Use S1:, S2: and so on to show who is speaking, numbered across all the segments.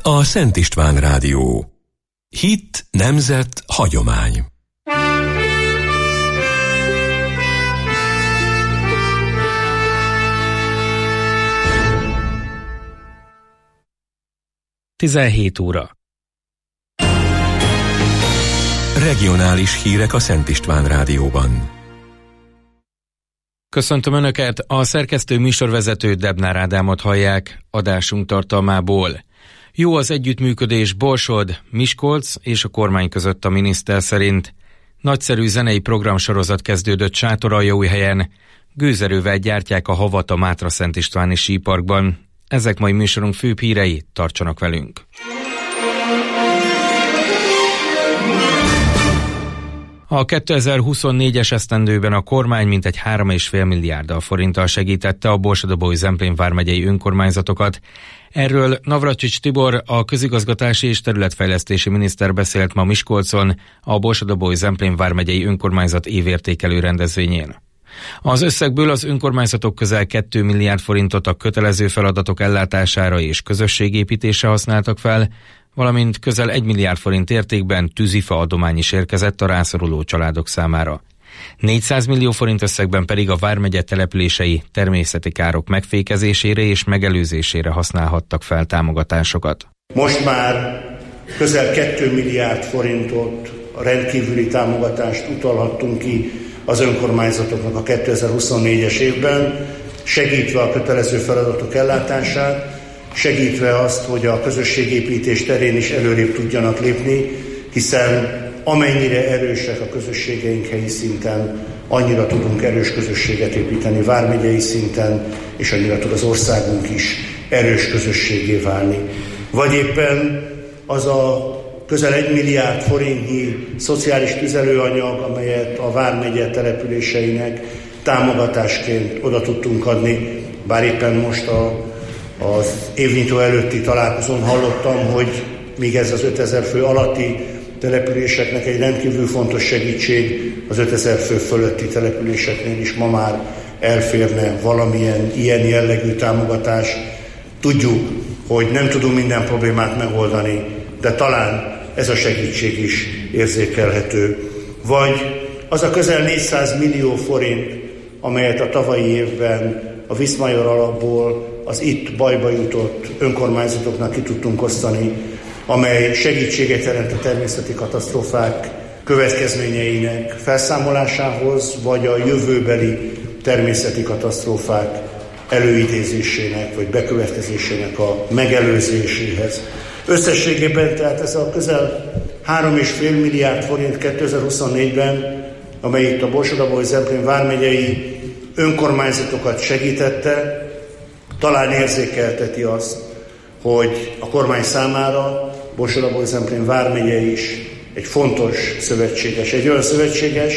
S1: a Szent István Rádió. Hit, nemzet, hagyomány.
S2: Tizenhét óra.
S1: Regionális hírek a Szent István Rádióban.
S2: Köszöntöm Önöket, a szerkesztő műsorvezető Debnár Ádámot hallják adásunk tartalmából. Jó az együttműködés Borsod, Miskolc és a kormány között a miniszter szerint. Nagyszerű zenei programsorozat kezdődött Sátoraljaújhelyen. Gőzerővel gyártják a havat a Mátra-Szent Istváni síparkban. Ezek mai műsorunk főbb hírei, tartsanak velünk! A 2024-es esztendőben a kormány mintegy 3,5 milliárddal forinttal segítette a Borsod-Abaúj-Zemplén vármegyei önkormányzatokat. Erről Navracsics Tibor, a közigazgatási és területfejlesztési miniszter beszélt ma Miskolcon, a Borsod-Abaúj-Zemplén vármegyei önkormányzat évértékelő rendezvényén. Az összegből az önkormányzatok közel 2 milliárd forintot a kötelező feladatok ellátására és közösségépítésre használtak fel, valamint közel 1 milliárd forint értékben tűzifa adomány is érkezett a rászoruló családok számára. 400 millió forint összegben pedig a vármegye települései természeti károk megfékezésére és megelőzésére használhattak fel támogatásokat.
S3: Most már közel 2 milliárd forintot, a rendkívüli támogatást utalhattunk ki az önkormányzatoknak a 2024-es évben, segítve a kötelező feladatok ellátását, segítve azt, hogy a közösségépítés terén is előrébb tudjanak lépni, hiszen amennyire erősek a közösségeink helyi szinten, annyira tudunk erős közösséget építeni vármegyei szinten, és annyira tud az országunk is erős közösségé válni. Vagy éppen az a közel 1 milliárd forintnyi szociális tüzelőanyag, amelyet a vármegye településeinek támogatásként oda tudtunk adni, bár éppen most az évnyitó előtti találkozón hallottam, hogy még ez az 5000 fő alatti településeknek egy rendkívül fontos segítség, az 5000 fő fölötti településeknél is ma már elférne valamilyen ilyen jellegű támogatás. Tudjuk, hogy nem tudunk minden problémát megoldani, de talán ez a segítség is érzékelhető. Vagy az a közel 400 millió forint, amelyet a tavalyi évben a Viszmajor alapból az itt bajba jutott önkormányzatoknak ki tudtunk osztani, amely segítséget jelent a természeti katasztrófák következményeinek felszámolásához, vagy a jövőbeli természeti katasztrófák előidézésének, vagy bekövetkezésének a megelőzéséhez. Összességében tehát ez a közel 3,5 milliárd forint 2024-ben, amely itt a Borsod-Abaúj-Zemplén vármegyei önkormányzatokat segítette, talán érzékelteti azt, hogy a kormány számára Borsod-Abaúj-Zemplén vármegye is egy fontos szövetséges, egy olyan szövetséges,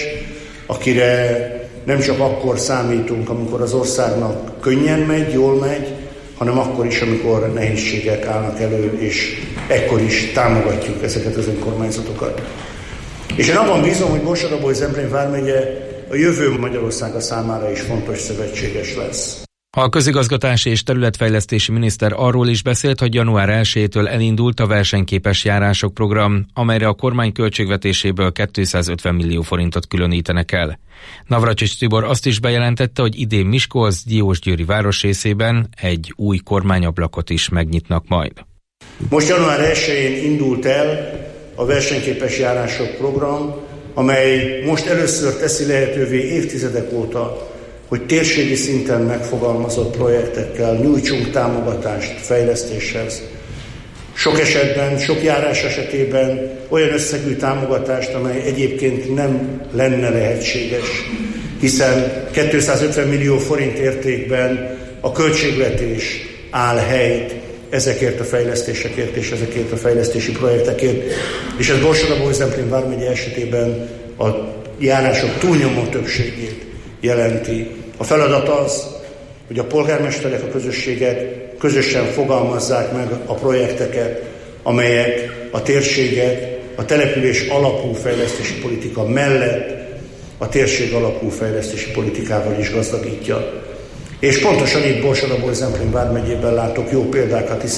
S3: akire nem csak akkor számítunk, amikor az országnak könnyen megy, jól megy, hanem akkor is, amikor nehézségek állnak elő, és ekkor is támogatjuk ezeket az önkormányzatokat. És én abban bízom, hogy Borsod-Abaúj-Zemplén vármegye a jövő Magyarországa számára is fontos szövetséges lesz.
S2: A közigazgatási és területfejlesztési miniszter arról is beszélt, hogy január 1-től elindult a versenyképes járások program, amelyre a kormány költségvetéséből 250 millió forintot különítenek el. Navracsics Tibor azt is bejelentette, hogy idén Miskolc Diósgyőri városrészében egy új kormányablakot is megnyitnak majd.
S3: Most január 1-én indult el a versenyképes járások program, amely most először teszi lehetővé évtizedek óta, hogy térségi szinten megfogalmazott projektekkel nyújtsunk támogatást fejlesztéshez. Sok esetben, sok járás esetében olyan összegű támogatást, amely egyébként nem lenne lehetséges, hiszen 250 millió forint értékben a költségvetés áll helyt ezekért a fejlesztésekért és ezekért a fejlesztési projektekért, és ez Borsod-Abaúj-Zemplén vármegye esetében a járások túlnyomó többségét jelenti. A feladat az, hogy a polgármesterek, a közösségek közösen fogalmazzák meg a projekteket, amelyek a térséget a település alapú fejlesztési politika mellett a térség alapú fejlesztési politikával is gazdagítja. És pontosan itt Borsod-Abaúj-Zemplén vármegyében látok jó példákat, hiszen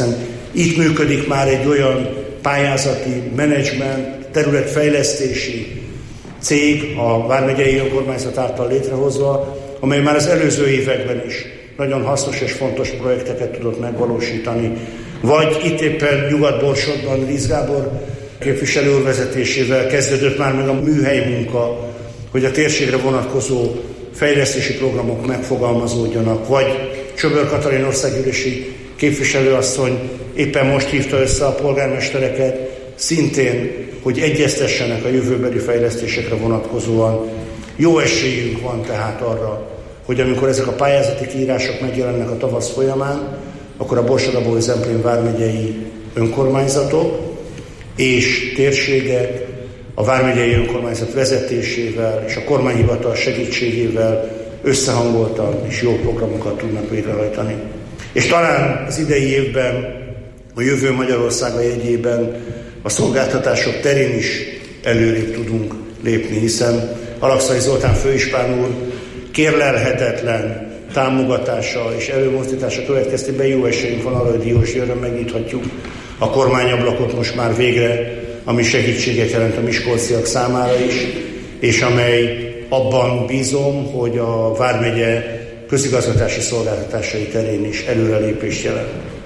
S3: Itt működik már egy olyan pályázati menedzsment, területfejlesztési cég a Vármegyei Önkormányzat által létrehozva, amely már az előző években is nagyon hasznos és fontos projekteket tudott megvalósítani. Vagy itt éppen Nyugat-Borsodban Risz Gábor képviselő úr vezetésével kezdődött már meg a műhely munka, hogy a térségre vonatkozó fejlesztési programok megfogalmazódjanak, vagy Csöbör Katalin országgyűlési képviselőasszony éppen most hívta össze a polgármestereket, szintén, hogy egyeztessenek a jövőbeli fejlesztésekre vonatkozóan. Jó esélyünk van tehát arra, hogy amikor ezek a pályázati kiírások megjelennek a tavasz folyamán, akkor a Borsod-Abaúj-Zemplén vármegyei önkormányzatok és térségek a vármegyei önkormányzat vezetésével és a kormányhivatal segítségével összehangoltan és jó programokat tudnak végrehajtani. És talán az idei évben, a Jövő Magyarországa jegyében a szolgáltatások terén is előrébb tudunk lépni, hiszen Alakszai Zoltán főispán úr kérlelhetetlen támogatása és előmozdítása következtében jó esélyünk van arra, hogy diósjőrön megnyithatjuk a kormányablakot most már végre, ami segítséget jelent a miskolciak számára is, és amely abban bízom, hogy a vármegye közigazgatási szolgáltatásai terén is előrelépést jelent.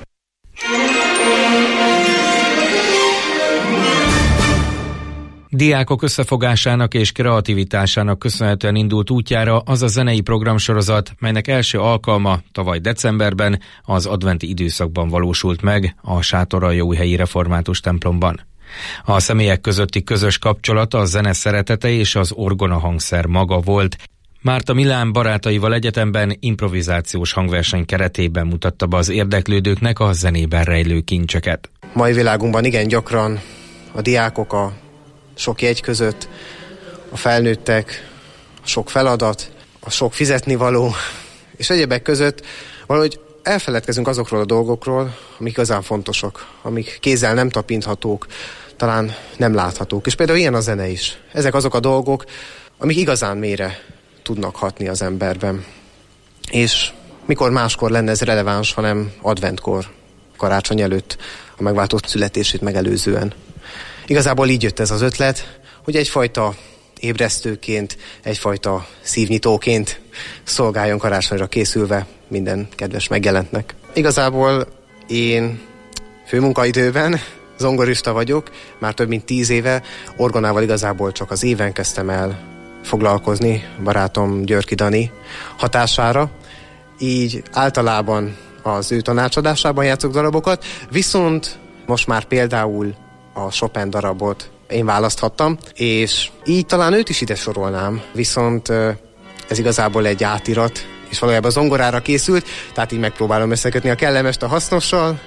S2: Diákok összefogásának és kreativitásának köszönhetően indult útjára az a zenei programsorozat, melynek első alkalma tavaly decemberben az adventi időszakban valósult meg a Sátoraljaújhelyi Református templomban. A személyek közötti közös kapcsolat a zene szeretete és az orgonahangszer maga volt. Márta Milán barátaival egyetemben improvizációs hangverseny keretében mutatta be az érdeklődőknek a zenében rejlő kincseket.
S4: Mai világunkban igen gyakran a diákok a sok jegy között, a felnőttek, a sok feladat, a sok fizetnivaló, és egyebek között valahogy elfeledkezünk azokról a dolgokról, amik igazán fontosak, amik kézzel nem tapinthatók, talán nem láthatók. És például ilyen a zene is. Ezek azok a dolgok, amik igazán mélyre tudnak hatni az emberben. És mikor máskor lenne ez releváns, hanem adventkor, karácsony előtt, a megváltott születését megelőzően. Igazából így jött ez az ötlet, hogy egyfajta ébresztőként, egyfajta szívnyitóként szolgáljon karácsonyra készülve minden kedves megjelentnek. Igazából én főmunkaidőben zongorista vagyok, már több mint 10 éve, orgonával igazából csak az éven kezdtem el foglalkozni, barátom Györki Dani hatására, így általában az ő tanácsadásában játszok darabokat, viszont most már például a Chopin darabot én választhattam, és így talán őt is ide sorolnám, viszont ez igazából egy átirat, és valójában zongorára készült, tehát így megpróbálom összekötni a kellemest a hasznossal,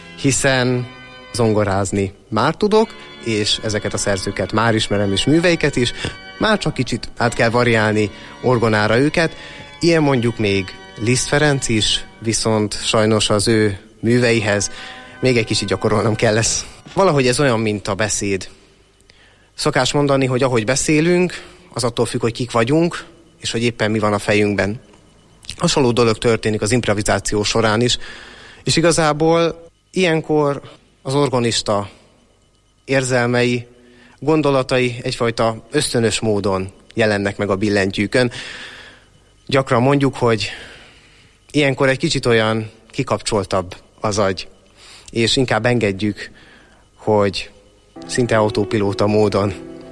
S4: hiszen zongorázni már tudok, és ezeket a szerzőket már ismerem, és műveiket is, már csak kicsit át kell variálni orgonára őket. Ilyen mondjuk még Liszt Ferenc is, viszont sajnos az ő műveihez még egy kicsit gyakorolnom kell lesz. Valahogy ez olyan, mint a beszéd. Szokás mondani, hogy ahogy beszélünk, az attól függ, hogy kik vagyunk, és hogy éppen mi van a fejünkben. Hasonló dolog történik az improvizáció során is, és igazából ilyenkor az orgonista érzelmei, gondolatai egyfajta ösztönös módon jelennek meg a billentyűkön. Gyakran mondjuk, hogy ilyenkor egy kicsit olyan kikapcsoltabb az agy, és inkább engedjük, hogy szinte autópilóta módon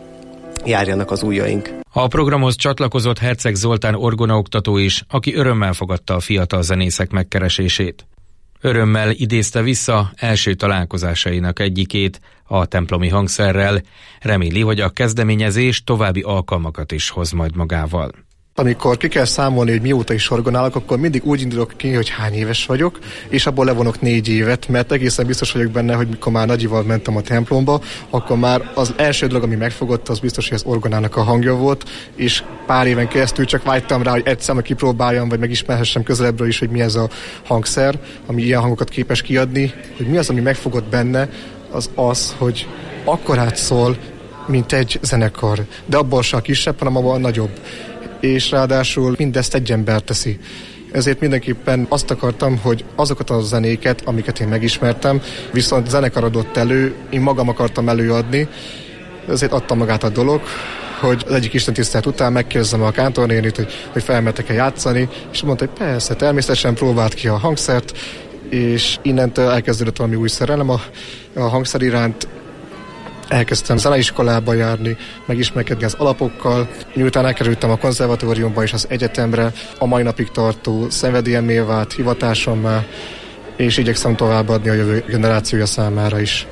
S4: járjanak az ujjaink.
S2: A programhoz csatlakozott Herceg Zoltán orgonaoktató is, aki örömmel fogadta a fiatal zenészek megkeresését. Örömmel idézte vissza első találkozásainak egyikét, a templomi hangszerrel, reméli, hogy a kezdeményezés további alkalmakat is hoz majd magával.
S5: Amikor ki kell számolni, hogy mióta is orgonálok, akkor mindig úgy indulok ki, hogy hány éves vagyok, és abból levonok 4 évet, mert egészen biztos vagyok benne, hogy mikor már nagyival mentem a templomba, akkor már az első dolog, ami megfogott, az biztos, hogy az orgonának a hangja volt, és pár éven keresztül csak vágytam rá, hogy egyszer kipróbáljam, vagy megismerhessem közelebbről is, hogy mi ez a hangszer, ami ilyen hangokat képes kiadni, hogy mi az, ami megfogott benne, az, hogy akkorát szól, mint egy zenekar, de abból se a kisebb, hanem abban a nagyobb. És ráadásul mindezt egy ember teszi. ezért mindenképpen azt akartam, hogy azokat a zenéket, amiket én megismertem, viszont zenekar adott elő, én magam akartam előadni, ezért adtam magát a dolog, hogy az egyik istentisztelet után megkérdezem a kántornénit, hogy felmertek-e játszani, és mondta, hogy persze, természetesen próbált ki a hangszert, és innentől elkezdődött valami új szerelem a hangszer iránt. Elkezdtem zeneiskolába járni, megismerkedni az alapokkal, miután elkerültem a konzervatóriumba és az egyetemre, a mai napig tartó szenvedélyemmé vált hivatásommá, és igyekszem továbbadni a jövő generációja számára is.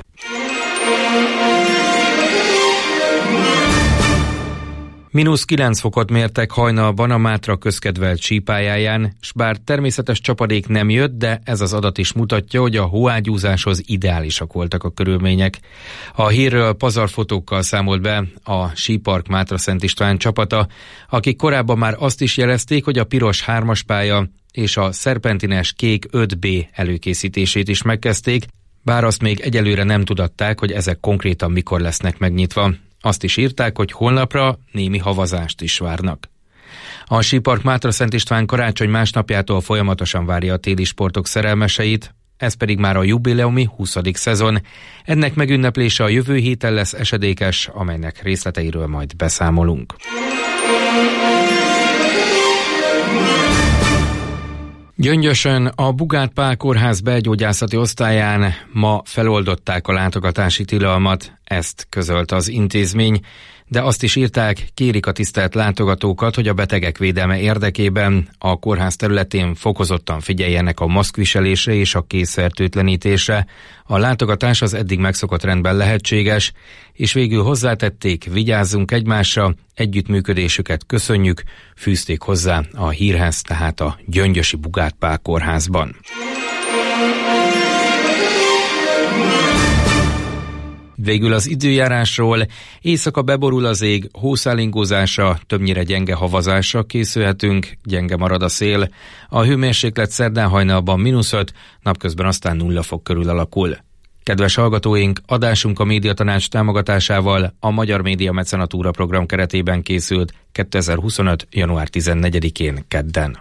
S2: -9 fokot mértek hajnalban a Mátra közkedvelt sípályáján, s bár természetes csapadék nem jött, de ez az adat is mutatja, hogy a hóágyúzáshoz ideálisak voltak a körülmények. A hírről pazarfotókkal számolt be a Sípark Mátra Szent István csapata, akik korábban már azt is jelezték, hogy a piros 3-as pálya és a szerpentines kék 5B előkészítését is megkezdték, bár azt még egyelőre nem tudatták, hogy ezek konkrétan mikor lesznek megnyitva. Azt is írták, hogy holnapra némi havazást is várnak. A Sípark Mátra Szent István karácsony másnapjától folyamatosan várja a téli sportok szerelmeseit, ez pedig már a jubileumi 20. szezon. Ennek megünneplése a jövő héten lesz esedékes, amelynek részleteiről majd beszámolunk. Gyöngyösön a Bugát Pál Kórház belgyógyászati osztályán ma feloldották a látogatási tilalmat, ezt közölte az intézmény, de azt is írták, kérik a tisztelt látogatókat, hogy a betegek védelme érdekében a kórház területén fokozottan figyeljenek a maszkviselésre és a kézfertőtlenítésre. A látogatás az eddig megszokott rendben lehetséges, és végül hozzátették, vigyázzunk egymásra, együttműködésüket köszönjük, fűzték hozzá a hírhez, tehát a gyöngyösi Bugát Pál Kórházban. Végül az időjárásról: éjszaka beborul az ég, hószálingózásra, többnyire gyenge havazásra készülhetünk, gyenge marad a szél. A hőmérséklet szerdán hajnalban -5, napközben aztán 0 fok körül alakul. Kedves hallgatóink, adásunk a Médiatanács támogatásával a Magyar Média Mecenatúra program keretében készült 2025. január 14-én kedden.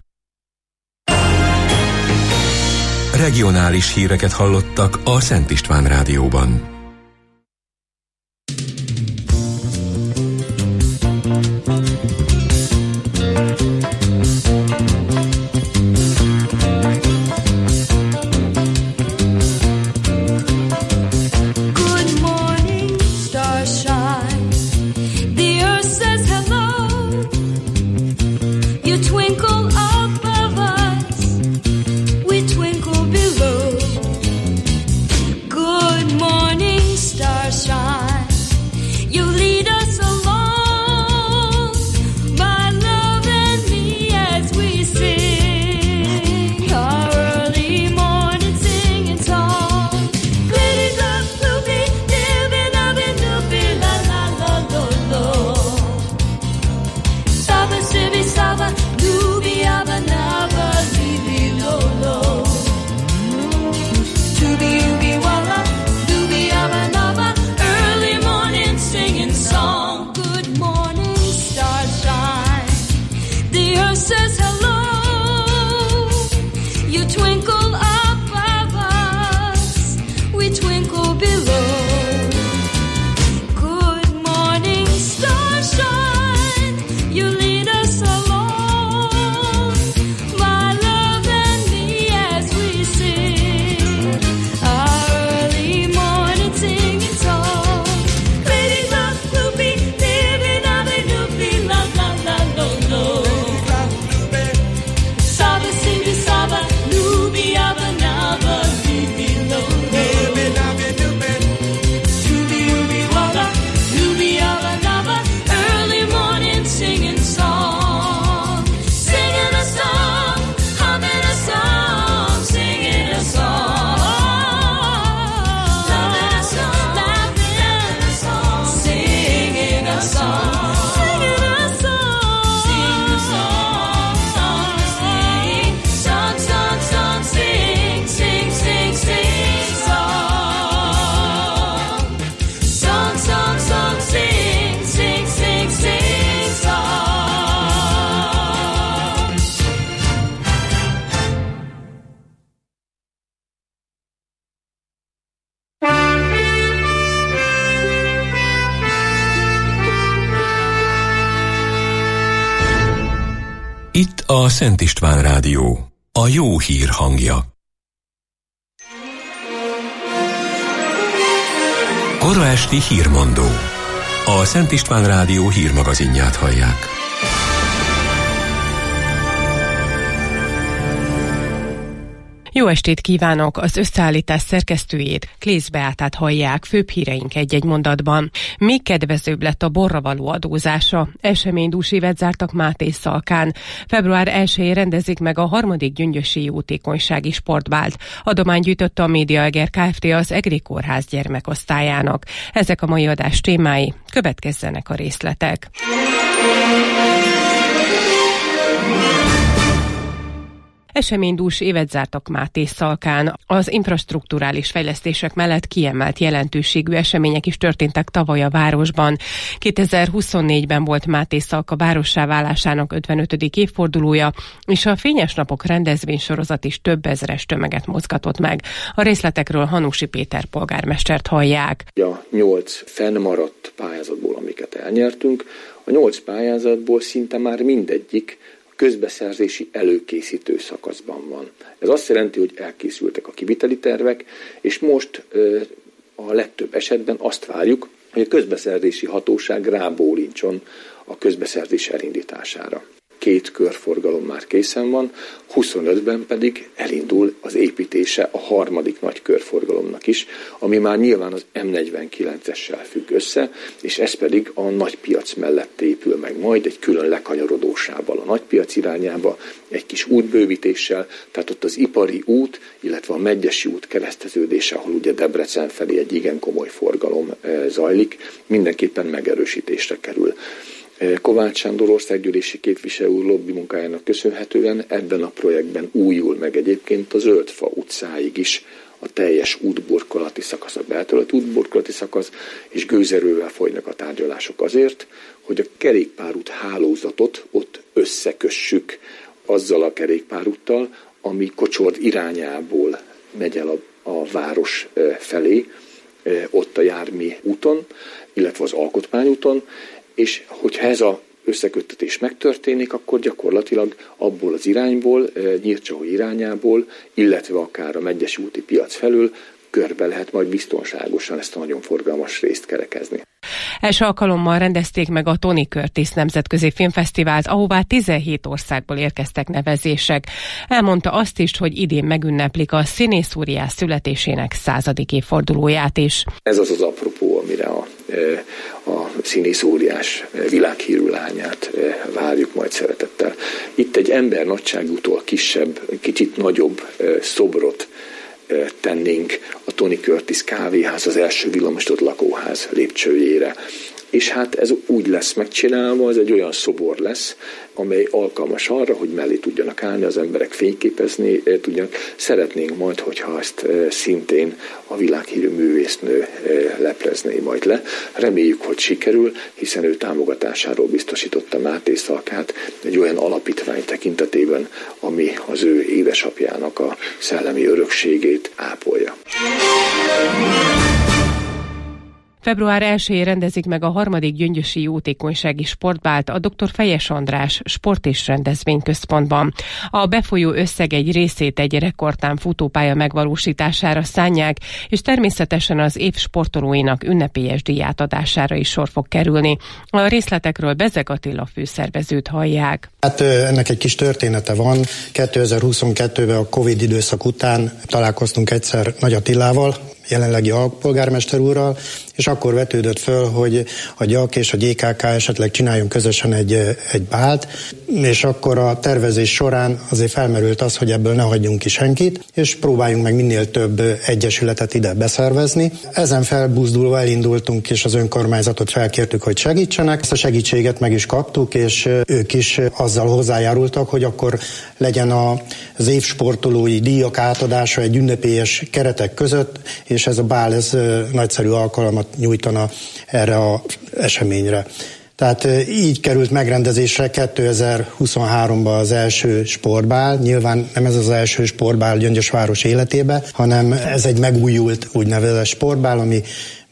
S1: Regionális híreket hallottak a Szent István Rádióban.
S6: Saba,
S1: Itt a Szent István Rádió, a jó hír hangja. Kora esti hírmondó. A Szent István Rádió hírmagazinját hallják.
S6: Jó estét kívánok! Az összeállítás szerkesztőjét, Klész Beátát hallják, főbb híreink egy-egy mondatban. Még kedvezőbb lett a borra való adózása. Eseménydús évet zártak Mátészalkán. Február 1-én rendezik meg a 3. gyöngyösi jótékonysági sportbált. Adományt gyűjtötte a Média Eger Kft. Az EGRI Kórház gyermekosztályának. Ezek a mai adás témái. Következzenek a részletek. Eseménydús évet zártak Mátészalkán. Az infrastrukturális fejlesztések mellett kiemelt jelentőségű események is történtek tavaly a városban. 2024-ben volt Mátészalka várossá válásának 55. évfordulója, és a Fényes Napok rendezvénysorozat is több ezeres tömeget mozgatott meg. A részletekről Hanusi Péter polgármestert hallják.
S7: A 8 fennmaradt pályázatból, amiket elnyertünk, a 8 pályázatból szinte már mindegyik közbeszerzési előkészítő szakaszban van. Ez azt jelenti, hogy elkészültek a kiviteli tervek, és most a legtöbb esetben azt várjuk, hogy a közbeszerzési hatóság rábólincson a közbeszerzés elindítására. 2 körforgalom már készen van, 25-ben pedig elindul az építése a 3. nagy körforgalomnak is, ami már nyilván az M49-essel függ össze, és ez pedig a nagypiac mellett épül meg majd egy külön lekanyarodósával a nagypiac irányába, egy kis útbővítéssel, tehát ott az ipari út, illetve a Medgyessy út kereszteződése, ahol ugye Debrecen felé egy igen komoly forgalom zajlik, mindenképpen megerősítésre kerül. Kovács Sándor országgyűlési képviselő úr lobby munkájának köszönhetően ebben a projektben újul meg egyébként a Zöldfa utcáig is a teljes útburkolati szakasz, a belterületi útburkolati szakasz, és gőzerővel folynak a tárgyalások azért, hogy a kerékpárút hálózatot ott összekössük azzal a kerékpárúttal, ami Kocsord irányából megy el a város felé, ott a Jármi úton, illetve az Alkotmányúton, és hogyha ez az összeköttetés megtörténik, akkor gyakorlatilag abból az irányból, Nyírcsahogy irányából, illetve akár a Medgyessy úti piac felől körbe lehet majd biztonságosan ezt a nagyon forgalmas részt kerekezni.
S6: Első alkalommal rendezték meg a Tony Curtis Nemzetközi Filmfesztivált, ahová 17 országból érkeztek nevezések. Elmondta azt is, hogy idén megünneplik a színészúriás születésének 100. évfordulóját is.
S7: Ez az az apropó, amire a színészúriás világhírű lányát várjuk majd szeretettel. Itt egy ember nagyságútól kisebb, kicsit nagyobb szobrot tennénk a Tony Curtis kávéház, az első villamosított lakóház lépcsőjére. És hát ez úgy lesz megcsinálva, ez egy olyan szobor lesz, amely alkalmas arra, hogy mellé tudjanak állni az emberek, fényképezni tudjanak. Szeretnénk majd, hogyha ezt szintén a világhírű művésznő leplezné majd le. Reméljük, hogy sikerül, hiszen ő támogatásáról biztosította Mátészalkát egy olyan alapítvány tekintetében, ami az ő édesapjának a szellemi örökségét ápolja.
S6: Február 1-én rendezik meg a 3. gyöngyösi jótékonysági sportbált a Dr. Fejes András Sport- és Rendezvényközpontban. A befolyó összeg egy részét egy rekordtán futópálya megvalósítására szánják, és természetesen az év sportolóinak ünnepélyes díjátadására is sor fog kerülni. A részletekről Bezeg Attila főszervezőt hallják.
S8: Hát ennek egy kis története van. 2022-ben a Covid időszak után találkoztunk egyszer Nagy Attilával, jelenlegi alpolgármester úrral, és akkor vetődött föl, hogy a GYAK és a GKK esetleg csináljon közösen egy bált, és akkor a tervezés során azért felmerült az, hogy ebből ne hagyjunk ki senkit, és próbáljunk meg minél több egyesületet ide beszervezni. Ezen felbuzdulva elindultunk, és az önkormányzatot felkértük, hogy segítsenek. Ezt a segítséget meg is kaptuk, és ők is azzal hozzájárultak, hogy akkor legyen az évsportolói díjak átadása egy ünnepélyes keretek között, és ez a bál ez nagyszerű alkalmat nyújtana erre az eseményre. Tehát így került megrendezésre 2023-ban az első sportbál. Nyilván nem ez az első sportbál Gyöngyösváros életébe, hanem ez egy megújult úgynevezett sportbál, ami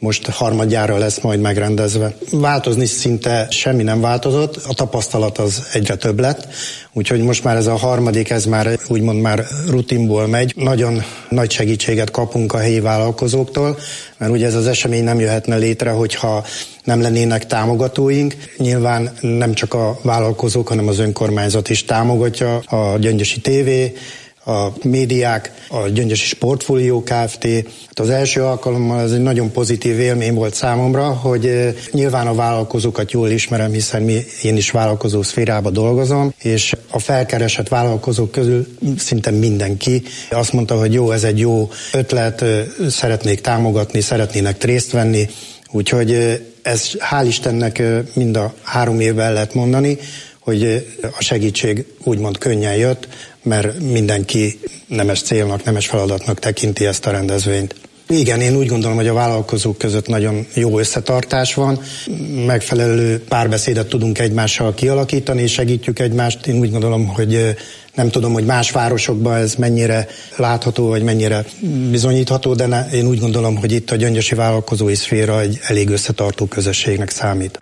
S8: most harmadjára lesz majd megrendezve. Változni szinte semmi nem változott, a tapasztalat az egyre több lett, úgyhogy most már ez a harmadik, ez már úgymond már rutinból megy. Nagyon nagy segítséget kapunk a helyi vállalkozóktól, mert ugye ez az esemény nem jöhetne létre, hogyha nem lennének támogatóink. Nyilván nem csak a vállalkozók, hanem az önkormányzat is támogatja, a Gyöngyösi TV, a médiák, a Gyöngyösi Sportfólió Kft. Az első alkalommal ez egy nagyon pozitív élmény volt számomra, hogy nyilván a vállalkozókat jól ismerem, hiszen én is vállalkozó szférában dolgozom, és a felkeresett vállalkozók közül szinte mindenki azt mondta, hogy jó, ez egy jó ötlet, szeretnék támogatni, szeretnének részt venni, úgyhogy ez hál' Istennek mind a 3 évben lehet mondani, hogy a segítség úgymond könnyen jött, mert mindenki nemes célnak, nemes feladatnak tekinti ezt a rendezvényt. Igen, én úgy gondolom, hogy a vállalkozók között nagyon jó összetartás van, megfelelő párbeszédet tudunk egymással kialakítani, és segítjük egymást. Én úgy gondolom, hogy nem tudom, hogy más városokban ez mennyire látható, vagy mennyire bizonyítható, de én úgy gondolom, hogy itt a gyöngyösi vállalkozói szféra egy elég összetartó közösségnek számít.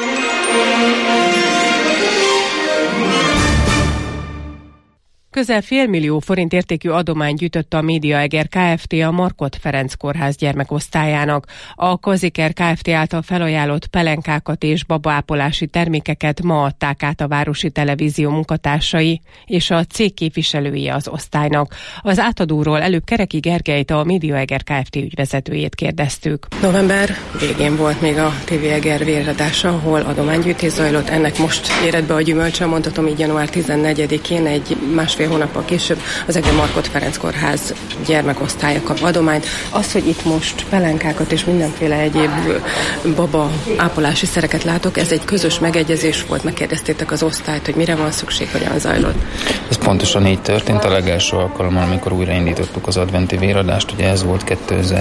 S6: Közel 500 000 forint értékű adományt gyűjtött a Médiaeger Kft. A Markhot Ferenc Kórház gyermekosztályának. A Kaziker Kft. Által felajánlott pelenkákat és babaápolási termékeket ma adták át a Városi Televízió munkatársai és a cég képviselői az osztálynak. Az átadóról előbb Kereki Gergelyt, a Médiaeger Kft. Ügyvezetőjét kérdeztük. November végén volt még a TV Eger véradása, ahol adománygyűjtés zajlott. Ennek most éred be a gyümölcse, mondhatom így január 14-én, egy másfél hónappal később az Eger Markhot Ferenc Kórház gyermekosztálya kap adományt. Az, hogy itt most pelenkákat és mindenféle egyéb baba ápolási szereket látok, ez egy közös megegyezés volt, megkérdeztétek az osztályt, hogy mire van szükség, hogyan zajlott?
S9: Ez pontosan így történt a legelső alkalommal, amikor újraindítottuk az adventi véradást, ugye ez volt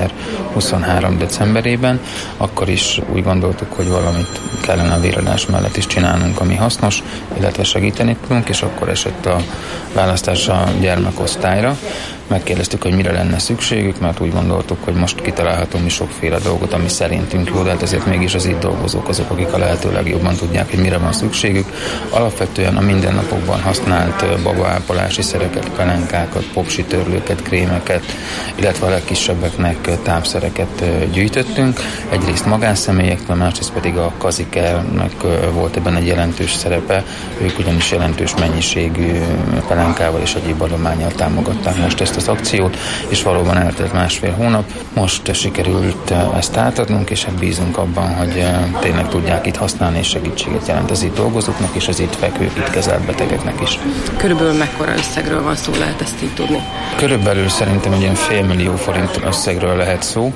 S9: 2023. decemberében, akkor is úgy gondoltuk, hogy valamit kellene a véradás mellett is csinálnunk, ami hasznos, illetve segíteni tudunk, és akkor esett a választás a gyermekosztályra. Megkérdeztük, hogy mire lenne szükségük, mert úgy gondoltuk, hogy most kitalálhatunk mi sokféle dolgot, ami szerintünk jó, de hát ezért mégis az itt dolgozók azok, akik a lehető legjobban tudják, hogy mire van szükségük. Alapvetően a mindennapokban használt babaápolási szereket, pelenkákat, popsitörlőket, krémeket, illetve a legkisebbeknek tápszereket gyűjtöttünk. Egyrészt magánszemelyektől, másrészt pedig a Kazikernek volt ebben egy jelentős szerepe, ők ugyanis jelentős mennyiségű pelenkával és egyéb adománnyal támogatták most ezt az akciót, és valóban eltelt másfél hónap. Most sikerült ezt átadnunk, és bízunk abban, hogy tényleg tudják itt használni, és segítséget jelent az itt dolgozóknak, és az itt fekvők, itt kezelt betegeknek is.
S6: Körülbelül mekkora összegről van szó, lehet ezt így tudni?
S9: Körülbelül szerintem egy ilyen 500 000 forint összegről lehet szó,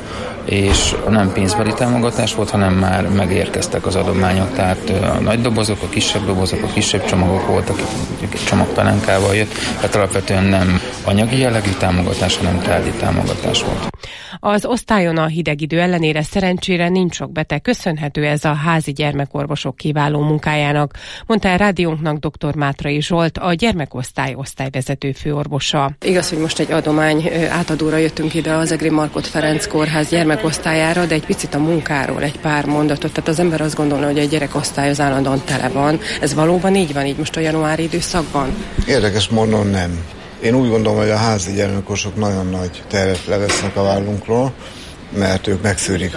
S9: és nem pénzbeli támogatás volt, hanem már megérkeztek az adományok, tehát a nagy dobozok, a kisebb csomagok voltak, egy csomag pelenkával jött, tehát alapvetően nem anyagi jellegű támogatás, hanem tárgyi támogatás volt.
S6: Az osztályon a hideg idő ellenére szerencsére nincs sok beteg, köszönhető ez a házi gyermekorvosok kiváló munkájának, mondta el rádiónknak dr. Mátrai Zsolt, a gyermekosztály osztályvezető főorvosa. Igaz, hogy most egy adomány átadóra jöttünk ide az Egri Markhot Ferenc Kórház gyermekosztályára, de egy picit a munkáról egy pár mondatot. Tehát az ember azt gondolna, hogy egy gyerekosztály az állandóan tele van. Ez valóban így van, így most a januári időszakban?
S10: Érdekes módon nem. Én úgy gondolom, hogy a házi gyermekosok nagyon nagy terhet levesznek a vállunkról, mert ők megszűrik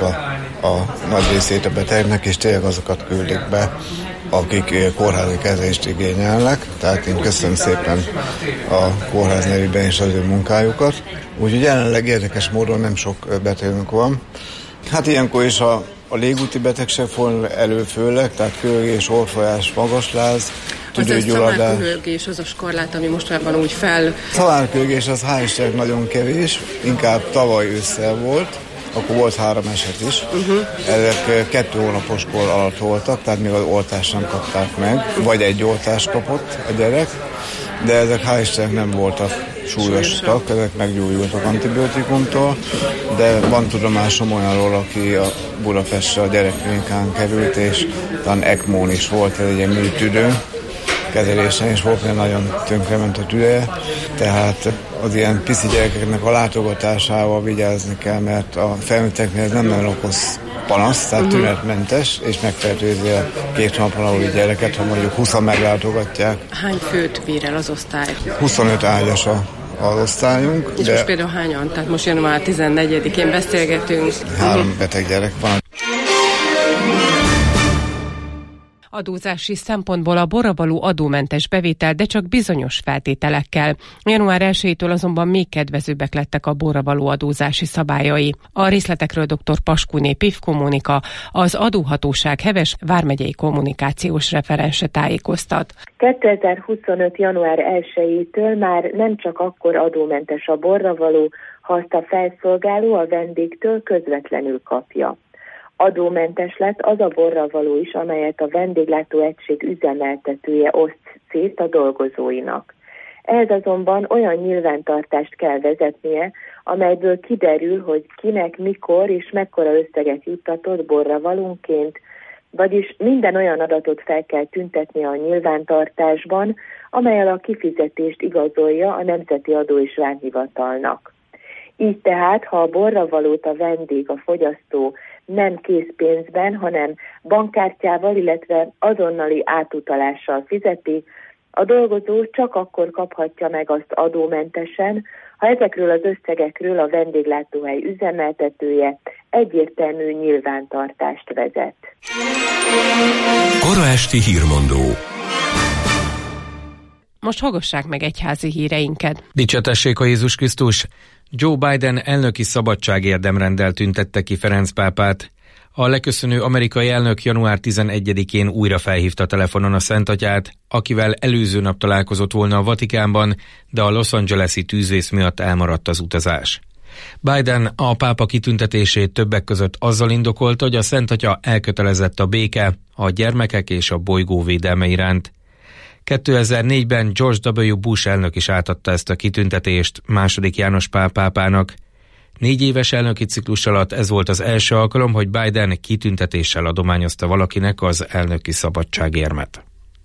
S10: a nagy részét a betegnek, és tényleg azokat küldik be, akik kórházi kezelést igényelnek. Tehát én köszönöm szépen a kórház nevében is az ő munkájukat. Úgyhogy jelenleg érdekes módon nem sok betegünk van. Hát ilyenkor is a légúti betegség fordul elő főleg, tehát kőgés, orrfolyás, magasláz, tüdőgyulladás. Az a szamárkőgés, az a skorlát, ami mostanában úgy fel... Szamárkőgés az hál' Istennek nagyon kevés, inkább tavaly ősszel volt, akkor volt 3 eset is. Ezek 2 hónapos kor alatt voltak, tehát még az oltást nem kapták meg, vagy egy oltást kapott a gyerek, de ezek hál' Istennek nem voltak súlyosak, ezek meggyógyultak antibiotikumtól, de van tudomásom olyanról, aki a Budapestre a gyerekklinikán került, és talán ECMO-n is volt, ez egy műtüdő, kezelésen, és volt nagyon tönkrement a tüdeje, tehát az ilyen pici gyerekeknek a látogatásával vigyázni kell, mert a felnőtteknél ez nem nagyon okoz panasz, tehát tünetmentes, és megfertőzi a 2 napon aluli gyereket, ha mondjuk 20-an meglátogatják.
S6: Hány főt bír el az osztály?
S10: 25 ágyas az osztályunk.
S6: És most például hányan? Tehát most január 14-én beszélgetünk.
S10: 3 beteg gyerek van.
S6: Adózási szempontból a borra való adómentes bevétel, de csak bizonyos feltételekkel. Január 1-től azonban még kedvezőbbek lettek a borra való adózási szabályai. A részletekről dr. Paskuné Pivko Mónika, az adóhatóság Heves vármegyei kommunikációs referense tájékoztat.
S11: 2025. január 1-től már nem csak akkor adómentes a borra való, ha azt a felszolgáló a vendégtől közvetlenül kapja. Adómentes lett az a borra való is, amelyet a vendéglátóegység üzemeltetője oszt szét a dolgozóinak. Ehhez azonban olyan nyilvántartást kell vezetnie, amelyből kiderül, hogy kinek, mikor és mekkora összeget juttatott borra valónként, vagyis minden olyan adatot fel kell tüntetni a nyilvántartásban, amellyel a kifizetést igazolja a Nemzeti Adó és Vámhivatalnak. Így tehát, ha a borra valót a vendég, a fogyasztó nem készpénzben, hanem bankkártyával, illetve azonnali átutalással fizeti, a dolgozó csak akkor kaphatja meg azt adómentesen, ha ezekről az összegekről a vendéglátóhely üzemeltetője egyértelmű nyilvántartást vezet.
S1: Kora esti hírmondó.
S6: Most hallgassák meg egyházi híreinket.
S2: Dicsőtessék a Jézus Krisztus! Joe Biden elnöki szabadságérdemrenddel tüntette ki Ferenc pápát. A leköszönő amerikai elnök január 11-én újra felhívta telefonon a Szentatyát, akivel előző nap találkozott volna a Vatikánban, de a Los Angeles-i tűzvész miatt elmaradt az utazás. Biden a pápa kitüntetését többek között azzal indokolta, hogy a Szentatya elkötelezett a béke, a gyermekek és a bolygó védelme iránt. 2004-ben George W. Bush elnök is átadta ezt a kitüntetést II. János Pál pápának. 4 éves elnöki ciklus alatt ez volt az első alkalom, hogy Biden kitüntetéssel adományozta valakinek az elnöki szabadságérmet.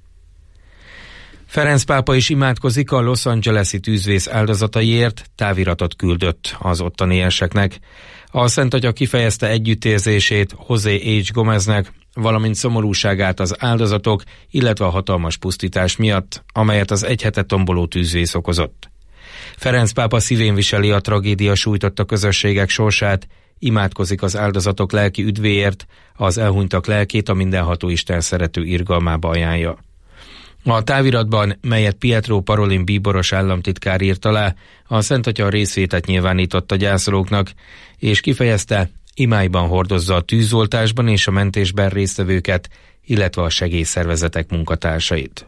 S2: Ferenc pápa is imádkozik a Los Angeles-i tűzvész áldozataiért, táviratot küldött az ottani eseknek. A Szentatya kifejezte együttérzését José H. Gomeznek, valamint szomorúságát az áldozatok, illetve a hatalmas pusztítás miatt, amelyet az egy hete tomboló tűzvész okozott. Ferenc pápa szívén viseli a tragédia sújtotta közösségek sorsát, imádkozik az áldozatok lelki üdvéért, az elhunytak lelkét a mindenható Isten szerető irgalmába ajánlja. A táviratban, melyet Pietro Parolin bíboros államtitkár írt alá, a Szentatya részvétet nyilvánított a gyászolóknak, és kifejezte, imáiban hordozza a tűzoltásban és a mentésben résztvevőket, illetve a segélyszervezetek munkatársait.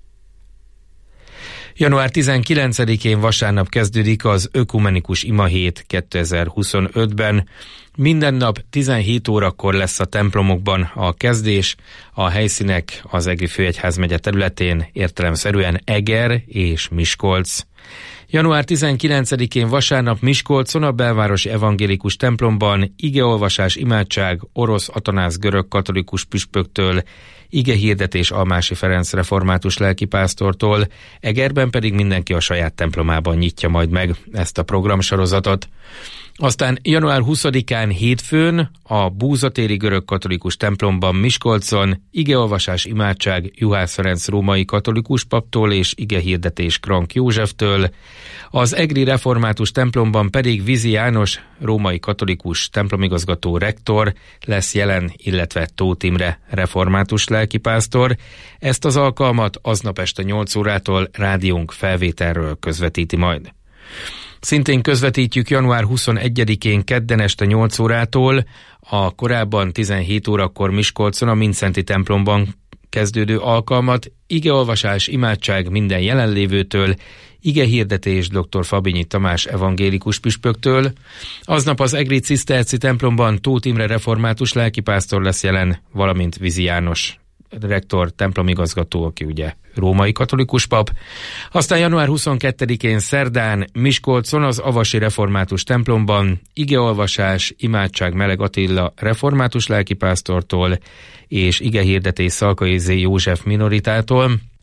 S2: Január 19-én vasárnap kezdődik az Ökumenikus Imahét 2025-ben. Minden nap 17 órakor lesz a templomokban a kezdés, a helyszínek az Egri főegyházmegye területén, értelemszerűen Eger és Miskolc. Január 19-én vasárnap Miskolcon a belvárosi evangélikus templomban igeolvasás, imádság Orosz Atanász görög katolikus püspöktől, igehirdetés Almási Ferenc református lelkipásztortól, Egerben pedig mindenki a saját templomában nyitja majd meg ezt a programsorozatot. Aztán január 20-án hétfőn a Búzatéri görög katolikus templomban Miskolcon igeolvasás, imádság Juhász Ferenc római katolikus paptól és igehirdetés Krank Józseftől, az Egri református templomban pedig Vizi János római katolikus templomigazgató rektor lesz jelen, illetve Tóth Imre református lelkipásztor. Ezt az alkalmat aznap este 8 órától rádiónk felvételről közvetíti majd. Szintén közvetítjük január 21-én kedden este 8 órától, a korábban 17 órakor Miskolcon a Mindszenty templomban kezdődő alkalmat, igeolvasás, imádság minden jelenlévőtől, igehirdetés dr. Fabinyi Tamás evangélikus püspöktől. Aznap az Egri Ciszterci templomban Tóth Imre református lelkipásztor lesz jelen, valamint Vizi János rektor, templomigazgató, aki ugye római katolikus pap. Aztán január 22-én szerdán Miskolcon az Avasi református templomban igeolvasás, imádság Meleg Attila református lelkipásztortól és igehirdetés Szalkai Z. József minoritától.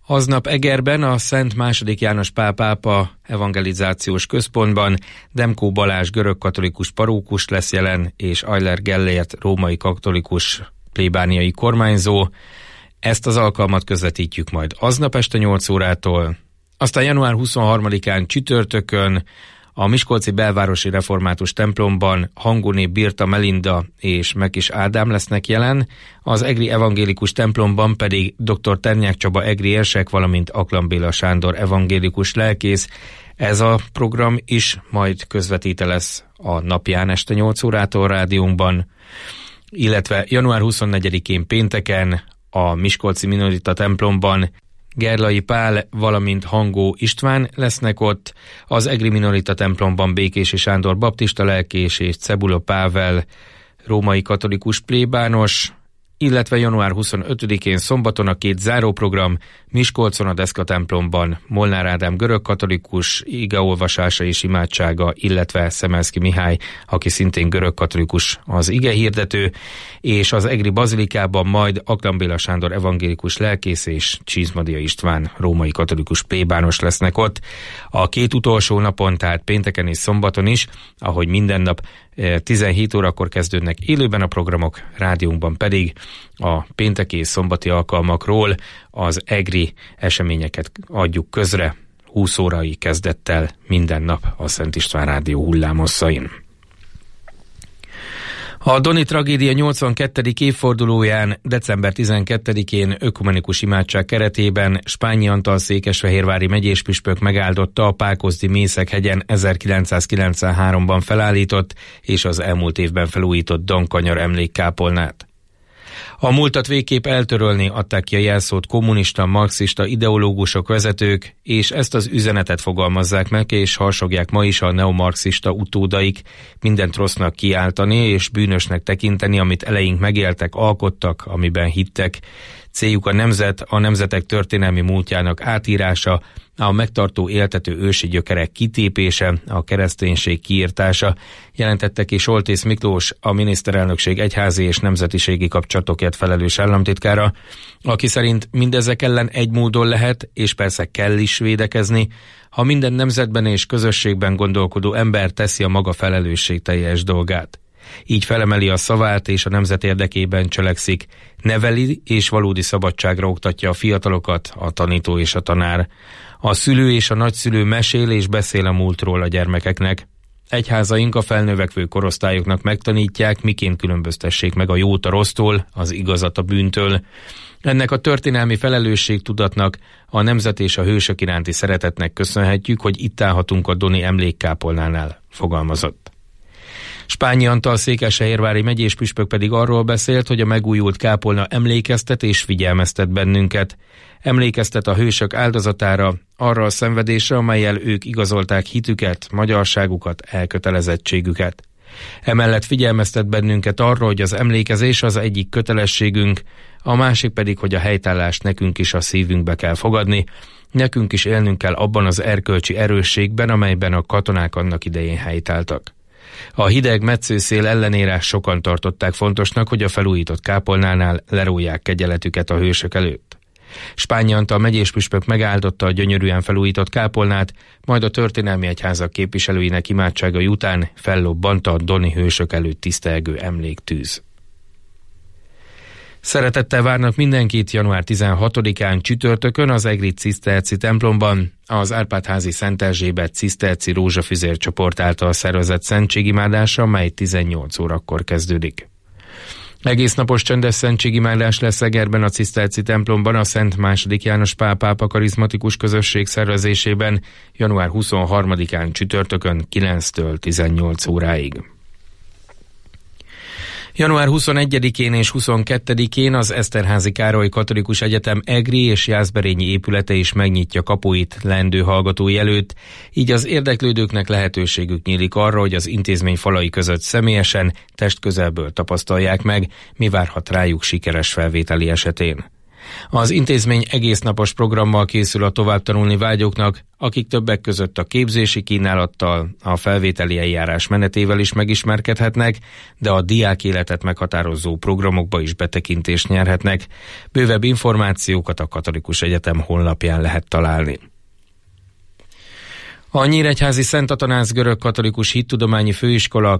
S2: Aznap Egerben a Szent II. János Pál pápa evangelizációs központban Demkó Balázs görögkatolikus parókus lesz jelen, és Euler Gellért római katolikus plébániai kormányzó. Ezt az alkalmat közvetítjük majd aznap este 8 órától. Aztán január 23-án csütörtökön a Miskolci Belvárosi Református templomban Hangoné Birta Melinda és Mekis Ádám lesznek jelen, az egri evangélikus templomban pedig dr. Ternyák Csaba egri érsek, valamint Aklan Béla Sándor evangélikus lelkész. Ez a program is majd közvetíte lesz a napján este 8 órától rádiónkban, illetve január 24-én pénteken a Miskolci Minorita templomban Gerlai Pál, valamint Hangó István lesznek ott, az egri Minorita templomban Békési Sándor baptista lelkész és Cebula Pável római katolikus plébános, illetve január 25-én szombaton a 2 záróprogram Miskolcon a Deszka templomban Molnár Ádám görögkatolikus igeolvasása és imádsága, illetve Szemelszky Mihály, aki szintén görögkatolikus az igehirdető, és az egri bazilikában majd Aklan Béla Sándor evangélikus lelkész és Csizmadia István római katolikus plébános lesznek ott. A 2 utolsó napon, tehát pénteken és szombaton is, ahogy minden nap 17 órakor kezdődnek élőben a programok, rádiónkban pedig a pénteki és szombati alkalmakról az egri eseményeket adjuk közre 20 órai kezdettel minden nap a Szent István Rádió hullámhosszain. A Doni tragédia 82. évfordulóján december 12-én ökumenikus imádság keretében Spányi Antal székesfehérvári megyéspüspök megáldotta a Pákozdi Mészekhegyen 1993-ban felállított és az elmúlt évben felújított Donkanyar emlékkápolnát. A múltat végképp eltörölni adták ki a jelszót kommunista, marxista ideológusok, vezetők, és ezt az üzenetet fogalmazzák meg, és harsogják ma is a neomarxista utódaik, mindent rossznak kiáltani és bűnösnek tekinteni, amit eleink megéltek, alkottak, amiben hittek. Céljuk a nemzet, a nemzetek történelmi múltjának átírása, a megtartó éltető ősi gyökerek kitépése, a kereszténység kiirtása, jelentette ki Soltész Miklós, a miniszterelnökség egyházi és nemzetiségi kapcsolatokért felelős államtitkára, aki szerint mindezek ellen egy módon lehet, és persze kell is védekezni, ha minden nemzetben és közösségben gondolkodó ember teszi a maga felelősségteljes dolgát. Így felemeli a szavát és a nemzet érdekében cselekszik, neveli és valódi szabadságra oktatja a fiatalokat, a tanító és a tanár. A szülő és a nagyszülő mesél és beszél a múltról a gyermekeknek. Egyházaink a felnövekvő korosztályoknak megtanítják, miként különböztessék meg a jót a rossztól, az igazat a bűntől. Ennek a történelmi felelősségtudatnak, a nemzet és a hősök iránti szeretetnek köszönhetjük, hogy itt állhatunk a Doni emlékkápolnánál, fogalmazott. Spányi Antal székesfehérvári megyéspüspök pedig arról beszélt, hogy a megújult kápolna emlékeztet és figyelmeztet bennünket. Emlékeztet a hősök áldozatára, arra a szenvedésre, amellyel ők igazolták hitüket, magyarságukat, elkötelezettségüket. Emellett figyelmeztet bennünket arra, hogy az emlékezés az egyik kötelességünk, a másik pedig, hogy a helytállást nekünk is a szívünkbe kell fogadni, nekünk is élnünk kell abban az erkölcsi erősségben, amelyben a katonák annak idején helytáltak. A hideg metszőszél ellenére sokan tartották fontosnak, hogy a felújított kápolnánál lerólják kegyeletüket a hősök előtt. Spányi Antal megyéspüspök megáldotta a gyönyörűen felújított kápolnát, majd a történelmi egyházak képviselőinek imádságai után fellobbant a Doni hősök előtt tisztelgő emléktűz. Szeretettel várnak mindenkit január 16-án csütörtökön az egri ciszterci templomban, az Árpád-házi Szent Erzsébet ciszterci rózsafüzér csoport által szervezett szentségimádása, mely 18 órakor kezdődik. Egész napos csendes szentségimádás lesz Egerben a ciszterci templomban a Szent II. János Pál pápa karizmatikus közösség szervezésében január 23-án csütörtökön 9-től 18 óráig. Január 21-én és 22-én az Eszterházy Károly Katolikus Egyetem egri és jászberényi épülete is megnyitja kapuit leendő hallgatói előtt, így az érdeklődőknek lehetőségük nyílik arra, hogy az intézmény falai között személyesen, testközelből tapasztalják meg, mi várhat rájuk sikeres felvételi esetén. Az intézmény egésznapos programmal készül a továbbtanulni vágyóknak, akik többek között a képzési kínálattal, a felvételi eljárás menetével is megismerkedhetnek, de a diák életet meghatározó programokba is betekintést nyerhetnek. Bővebb információkat a Katolikus Egyetem honlapján lehet találni. A Nyíregyházi Szent Atanáz Görög-Katolikus Hittudományi Főiskola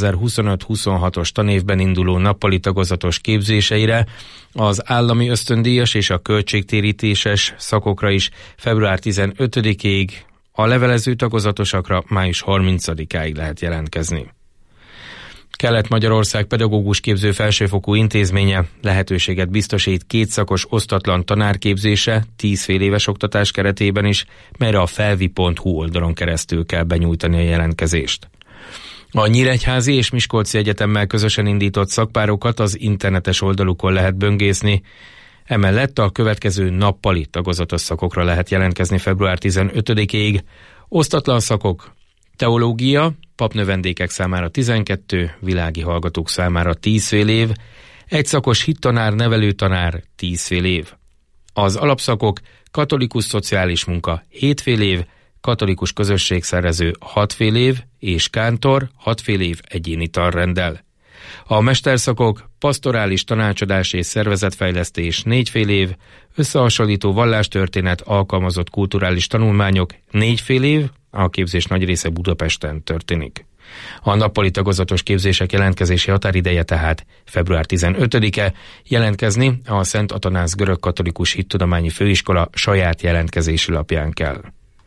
S2: 2025-26-os tanévben induló nappali tagozatos képzéseire, az állami ösztöndíjas és a költségtérítéses szakokra is február 15-ig, a levelező tagozatosakra május 30-áig lehet jelentkezni. Kelet-Magyarország pedagógus képző felsőfokú intézménye lehetőséget biztosít kétszakos osztatlan tanárképzése 10 féléves oktatás keretében is, melyre a felvi.hu oldalon keresztül kell benyújtani a jelentkezést. A Nyíregyházi és Miskolci Egyetemmel közösen indított szakpárokat az internetes oldalukon lehet böngészni. Emellett a következő nappali tagozatos szakokra lehet jelentkezni február 15-ig. Osztatlan szakok: teológia, papnövendékek számára 12, világi hallgatók számára 10 fél év, egyszakos hittanár, nevelőtanár 10 fél év. Az alapszakok: katolikus szociális munka 7 fél év, katolikus közösségszervező 6 fél év, és kántor 6 fél év egyéni tanrenddel. A mesterszakok: pastorális tanácsadás és szervezetfejlesztés 4 fél év, összehasonlító vallástörténet, alkalmazott kulturális tanulmányok 4 fél év, a képzés nagy része Budapesten történik. A nappali tagozatos képzések jelentkezési határideje tehát február 15-e, jelentkezni a Szent Atanáz Görög-Katolikus Hittudományi Főiskola saját jelentkezési lapján kell.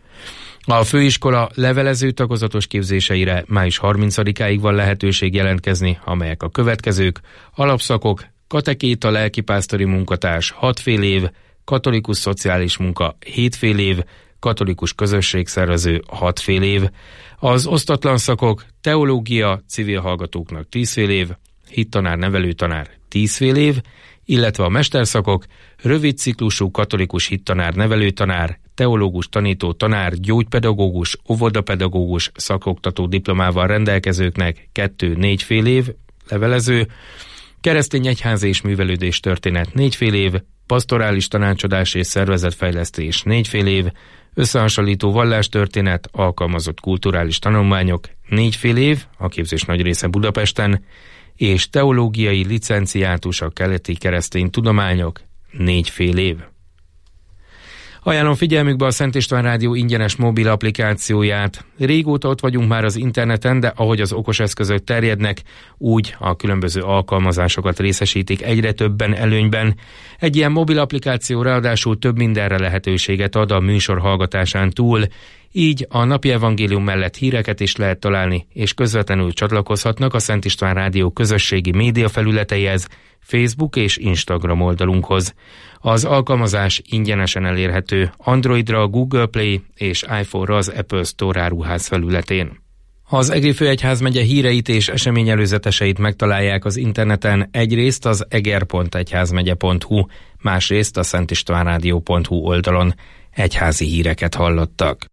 S2: A főiskola levelező tagozatos képzéseire május 30-áig van lehetőség jelentkezni, amelyek a következők: alapszakok: katekéta, lelkipásztori munkatárs 6 fél év, katolikus szociális munka 7 fél év, katolikus közösségszervező 6 fél év. Az osztatlan szakok: teológia, civil hallgatóknak 10 fél év, hittanár, nevelőtanár 10 fél év, illetve a mesterszakok: rövid ciklusú katolikus hittanár, nevelőtanár, teológus, tanító, tanár, gyógypedagógus, óvodapedagógus szakoktató diplomával rendelkezőknek 2-4 fél év, levelező, keresztény egyházi és művelődés történet 4 fél év, pastorális tanácsadás és szervezetfejlesztés 4 fél év, összehasonlító vallástörténet, alkalmazott kulturális tanulmányok 4 fél év, a képzés nagy része Budapesten, és teológiai licenciátus a keleti keresztény tudományok 4 fél év. Ajánlom figyelmükbe a Szent István Rádió ingyenes mobil applikációját. Régóta ott vagyunk már az interneten, de ahogy az okos eszközök terjednek, úgy a különböző alkalmazásokat részesítik egyre többen előnyben. Egy ilyen mobil applikáció ráadásul több mindenre lehetőséget ad a műsor hallgatásán túl, így a napi evangélium mellett híreket is lehet találni, és közvetlenül csatlakozhatnak a Szent István Rádió közösségi média felületeihez, Facebook és Instagram oldalunkhoz. Az alkalmazás ingyenesen elérhető Androidra a Google Play és iPhone-ra az Apple Store áruház felületén. Az Egri Főegyházmegye híreit és eseményelőzeteseit megtalálják az interneten, egyrészt az eger.egyházmegye.hu, másrészt a szentistvánradio.hu oldalon. Egyházi híreket hallottak.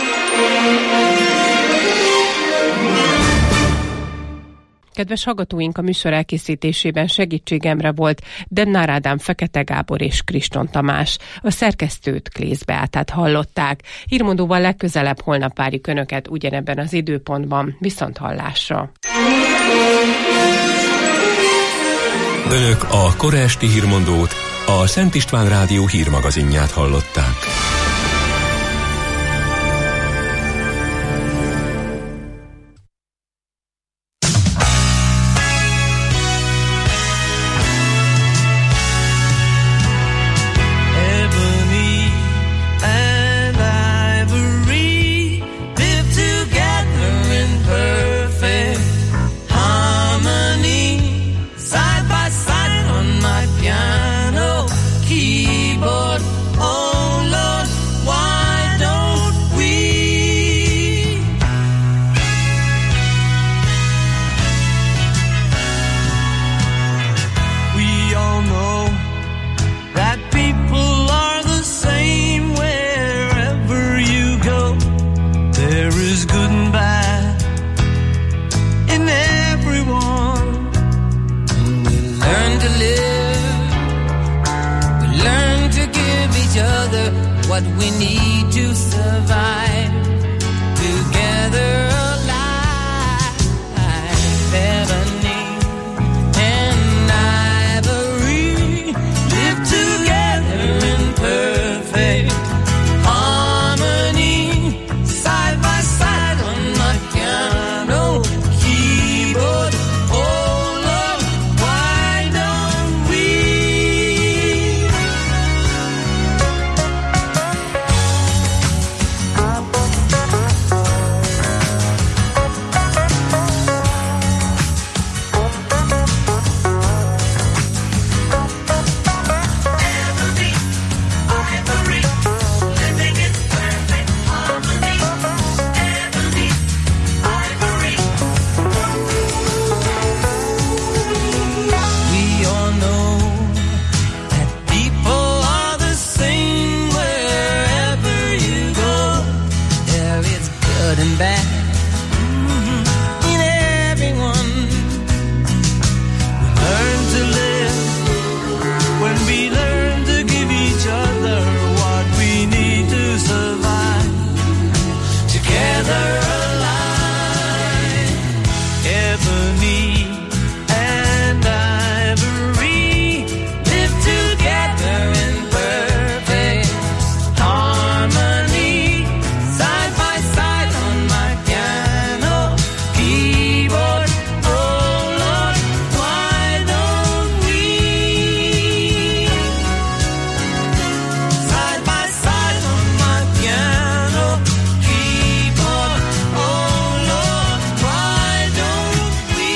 S6: Kedves hallgatóink, a műsor elkészítésében segítségemre volt Demnár Ádám, Fekete Gábor és Kriston Tamás. A szerkesztőt, Klész Beátát hallották. Hírmondóval legközelebb holnap várjuk Önöket ugyanebben az időpontban. Viszonthallásra!
S1: Önök a kora esti hírmondót, a Szent István Rádió hírmagazinját hallották.
S12: Keyboard, oh Lord, what we need to survive. Together alive, ebony and ivory live together in perfect harmony, side by side on my piano keyboard. Oh Lord, why don't we? We all know that people are the same wherever you go. There is good and bad in everyone. We learn to live when we learn to give each other what we need to survive. Together alive, ebony and ivory live together in perfect harmony, side by side on my piano keyboard. Oh Lord, why don't we? Side by side on my piano keyboard. Oh Lord, why don't we?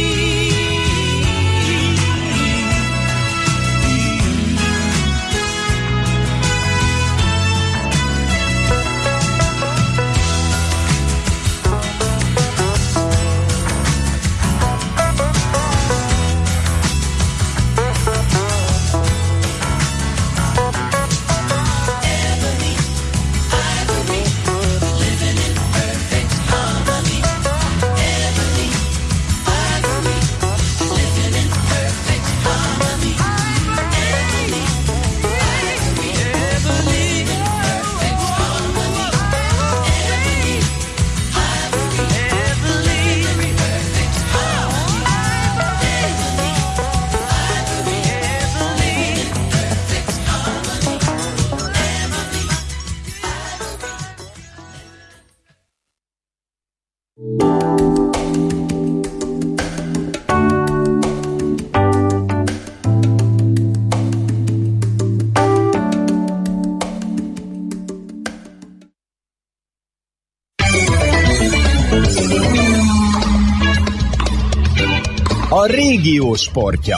S12: Ebony, ivory, living in perfect harmony. Ebony, ivory, living in perfect harmony. Ebony, ivory, living in perfect harmony. Ebony, ivory, living in perfect harmony. Ebony, ivory, living in perfect harmony.
S13: A régió sportja.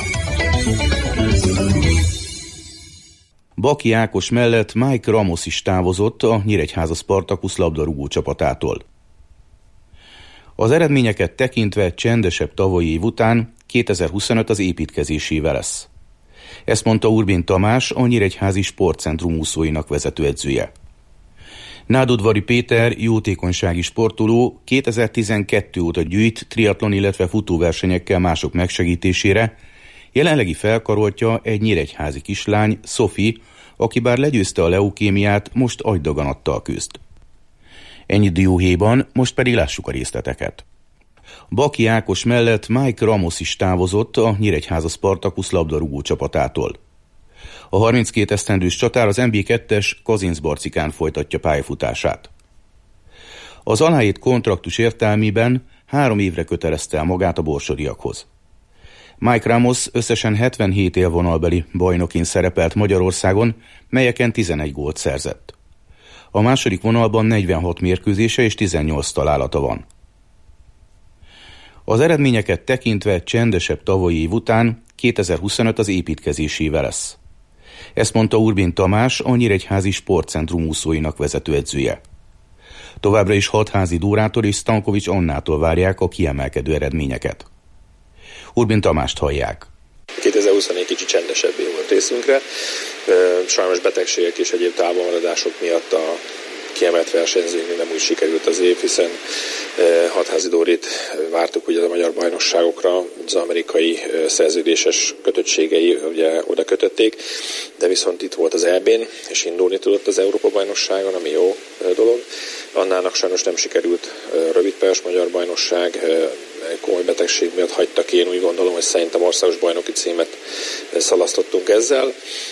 S14: Baki Ákos mellett Mike Ramos is távozott a Nyíregyháza Spartacus labdarúgó csapatától. Az eredményeket tekintve csendesebb tavalyi év után 2025 az építkezésével lesz. Ezt mondta Urbin Tamás, a Nyíregyházi Sportcentrum úszóinak vezetőedzője. Nádudvari Péter, jótékonysági sportoló 2012 óta gyűjt triatlon, illetve futóversenyekkel mások megsegítésére. Jelenlegi felkaroltja egy nyíregyházi kislány, Sophie, aki bár legyőzte a leukémiát, most agydaganattal küzd. Ennyi dióhéjban, most pedig lássuk a részleteket. Baki Ákos mellett Mike Ramos is távozott a Nyíregyháza Spartacus labdarúgó csapatától. A 32 esztendős csatár az NB2-es Kazincbarcikán folytatja pályafutását. Az aláírt kontraktus értelmében 3 évre kötelezte el magát a borsodiakhoz. Mike Ramos összesen 77 élvonalbeli bajnokin szerepelt Magyarországon, melyeken 11 gólt szerzett. A második vonalban 46 mérkőzése és 18 találata van. Az eredményeket tekintve csendesebb tavalyi év után 2025 az építkezésével lesz. Ezt mondta Urbin Tamás, a Nyíregyházi Sportcentrum úszóinak vezetőedzője. Továbbra is Hadházi Dórától és Stankovics Annától várják a kiemelkedő eredményeket. Urbin Tamást hallják.
S15: 2024 kicsit csendesebb év volt részünkre. Sajnos betegségek és egyéb távolmaradások miatt a
S7: kiemelt versenyzőink nem úgy sikerült az év, hiszen Hatházi Dórit vártuk ugye a magyar bajnokságokra, az amerikai szerződéses kötöttségei ugye oda kötötték, de viszont itt volt az EB-n, és indulni tudott az Európa-bajnokságon, ami jó dolog. Annának sajnos nem sikerült rövidpályás magyar bajnokság, komoly betegség miatt hagyta ki. Én úgy gondolom, hogy szerintem országos bajnoki címet szalasztottunk ezzel,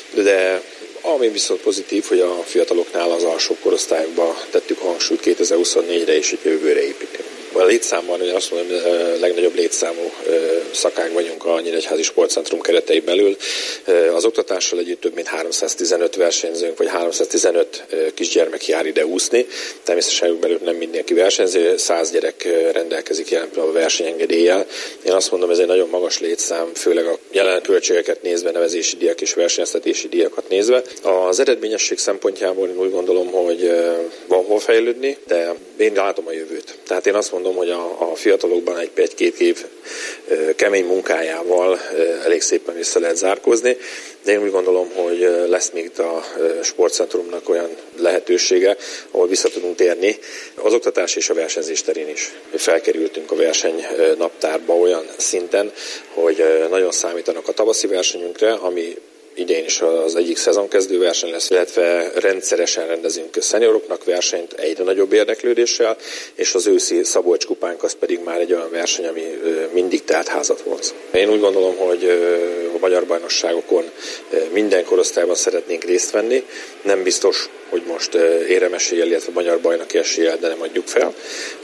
S7: de ami viszont pozitív, hogy a fiataloknál az alsó korosztályokba tettük a hangsúlyt 2024-re és jövőre építünk. A létszámban, ugye azt mondom, hogy a legnagyobb létszámú szakák vagyunk a Nyíregyházi Sportcentrum keretei belül. Az oktatással együtt több mint 315 versenyzőnk, vagy 315 kisgyermek jár ide úszni. Természetesen belül nem mindenki versenyző, 100 gyerek rendelkezik jelen pillanatban a versenyengedéllyel. Én azt mondom, ez egy nagyon magas létszám, főleg a jelen költségeket nézve, nevezési díjak és versenyeztetési díjakat nézve. Az eredményesség szempontjából én úgy gondolom, hogy van hol fejlődni, de én látom a jövőt. Tehát én azt mondom, hogy a fiatalokban egy-két év kemény munkájával elég szépen vissza lehet zárkózni, de én úgy gondolom, hogy lesz még itt a sportcentrumnak olyan lehetősége, ahol vissza tudunk térni az oktatás és a versenyzés terén is. Felkerültünk a versenynaptárba olyan szinten, hogy nagyon számítanak a tavaszi versenyünkre, ami idén is az egyik szezonkezdő verseny lesz, illetve rendszeresen rendezünk szenioroknak versenyt egyre nagyobb érdeklődéssel, és az őszi Szabolcs kupánk az pedig már egy olyan verseny, ami mindig telt házat volt. Én úgy gondolom, hogy a magyar bajnokságokon minden korosztályban szeretnénk részt venni. Nem biztos, hogy most éremeséllyel, illetve magyar bajnoki eséllyel, de nem adjuk fel.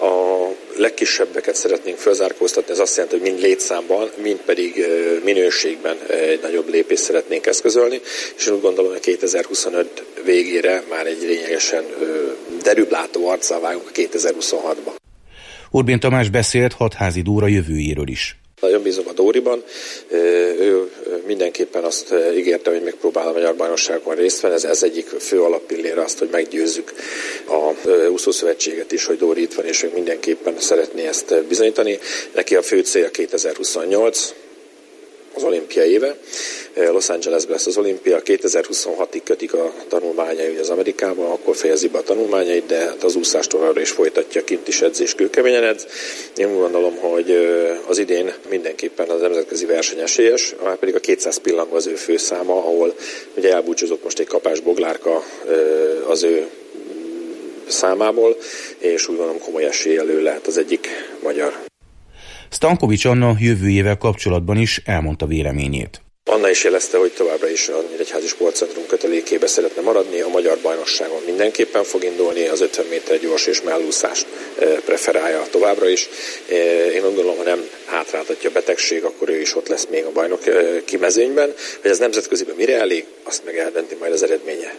S7: A legkisebbeket szeretnénk felzárkóztatni, ez azt jelenti, hogy mind létszámban, mind pedig minőségben egy nagyobb lépést szeretnénk eszközölni, és én úgy gondolom, hogy 2025 végére már egy lényegesen derűblátó arccal vágunk a 2026-ba.
S14: Urbén Tamás beszélt Hatházi Dóra jövőjéről is.
S7: Nagyon bízom a Dóriban. Ő mindenképpen azt ígérte, hogy megpróbál a magyar bajnokságokon részt venni. Ez egyik fő alappillére azt, hogy meggyőzzük a úszószövetséget is, hogy Dóri itt van, és ő mindenképpen szeretné ezt bizonyítani. Neki a fő célja 2028, az olimpia éve. Los Angelesben lesz az olimpia, 2026-ig kötik a tanulmányai az Amerikában, akkor fejezi be a tanulmányait, de az úszást továbbra is folytatja, kint is edzés, kőkeményen edz. Én úgy gondolom, hogy az idén mindenképpen az nemzetközi verseny esélyes, már pedig a 200 pillangó az ő főszáma, ahol ugye elbúcsúzott most egy kapás Boglárka az ő számából, és úgy gondolom komoly eséllyel ő lehet az egyik magyar.
S14: Stankovics Anna jövőjével kapcsolatban is elmondta véleményét.
S7: Anna is jelezte, hogy továbbra is a Nyíregyházi Sportcentrum kötelékébe szeretne maradni, a magyar bajnokságon mindenképpen fog indulni, az 50 méter gyors és mellúszást preferálja továbbra is. Én úgy gondolom, ha nem hátráltatja a betegség, akkor ő is ott lesz még a bajnoki mezőnyben. Hogy ez nemzetköziben mire elég, azt meg eldönti majd az eredménye.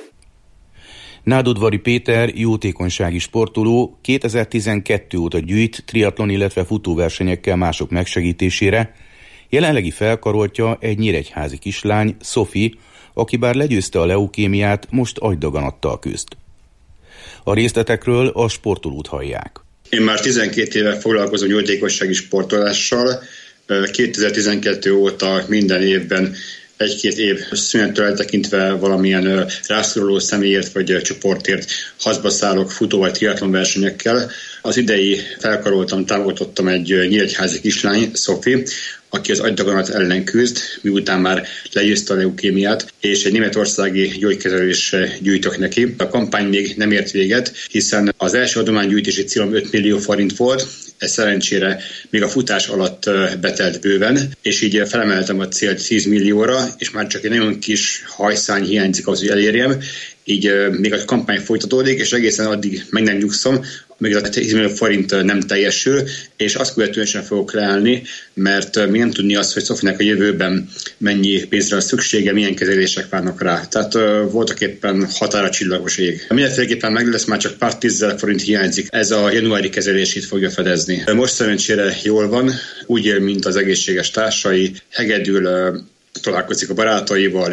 S14: Nádudvari Péter, jótékonysági sportoló, 2012 óta gyűjt triatlon, illetve futóversenyekkel mások megsegítésére. Jelenlegi felkaroltja egy nyíregyházi kislány, Szofi, aki bár legyőzte a leukémiát, most agydaganattal küzd. A részletekről a sportolót hallják.
S15: Én már 12 éve foglalkozom jótékonysági sportolással. 2012 óta minden évben egy-két év szünettől eltekintve valamilyen rászoruló személyért vagy csoportért hazba szállok futó vagy triatlon versenyekkel. Az idei felkaroltam, támogatottam egy nyíregyházi kislány, Szofi, aki az agydaganat ellen küzd, miután már legyőzte a leukémiát, és egy németországi gyógykezelésre gyűjtök neki. A kampány még nem ért véget, hiszen az első adománygyűjtési célom 5 millió forint volt, ez szerencsére még a futás alatt betelt bőven, és így felemeltem a célt 10 millióra, és már csak egy nagyon kis hajszány hiányzik ahhoz, hogy elérjem. Így még a kampány folytatódik, és egészen addig meg nem nyugszom, még a 10 millió forint nem teljesül, és azt követően sem fogok leállni, mert még nem tudni azt, hogy Szofinak a jövőben mennyi pénzre van szüksége, milyen kezelések várnak rá. Tehát voltak éppen határa csillagos ég. Mindenféleképpen meg lesz, már csak pár 10 000 forint hiányzik. Ez a januári kezelését fogja fedezni. Most szerencsére jól van, úgy él, mint az egészséges társai, hegedül, találkozik a barátaival,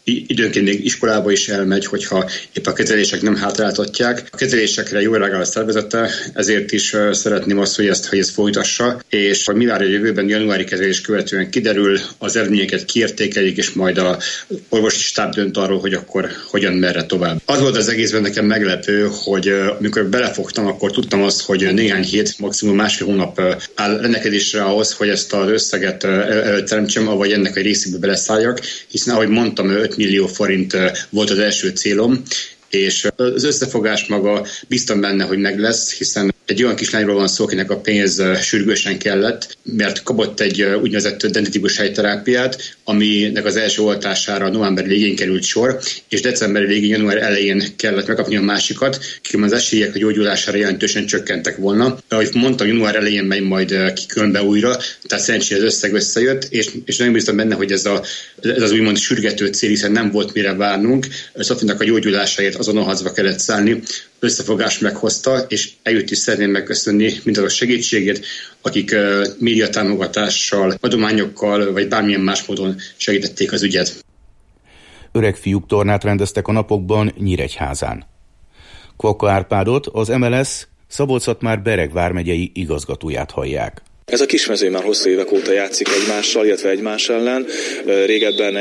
S15: időnként még iskolába is elmegy, hogyha épp a kezelések nem hátráltatják. A kezelésekre jól reagál a szervezete, ezért is szeretném azt, hogy ezt folytassa, és mi vár a jövőben, januári kezelés követően kiderül, az eredményeket kiértékelik, és majd a orvosi stáb dönt arról, hogy akkor hogyan, merre tovább. Az volt az egészben nekem meglepő, hogy amikor belefogtam, akkor tudtam azt, hogy néhány hét, maximum másfél hónap áll rendelkezésre ahhoz, hogy ezt az összeget előteremtsem, avagy ennek a részébe beleszálljak, hiszen ahogy mondtam, 5 millió forint volt az első célom, és az összefogás maga biztos benne, hogy meg lesz, hiszen egy olyan kislányról van szó, akinek a pénz sürgősen kellett, mert kapott egy úgynevezett dentitikus helyterápiát, aminek az első oltására november végén került sor, és december végén, január elején kellett megkapni a másikat, kiküm az esélyek a gyógyulására jelentősen csökkentek volna. Ahogy mondtam, január elején megy majd kikülönbe újra, tehát szerencsére az összeg összejött, és nagyon biztos benne, hogy ez az úgymond sürgető cél, hiszen nem volt mire várnunk. Szofinak a gyógyulásáért azon a harcba kellett szállni, összefogás meghozta, és eljött is szeretném megköszönni mindazok segítségét, akik médiatámogatással, adományokkal, vagy bármilyen más módon segítették az ügyet.
S14: Öreg fiúk tornát rendeztek a napokban Nyíregyházán. Kvaka Árpádot, az MLS Szabolcs-Szatmár Bereg vármegyei igazgatóját hallják.
S16: Ez a kismezőny már hosszú évek óta játszik egymással, illetve egymás ellen. Régebben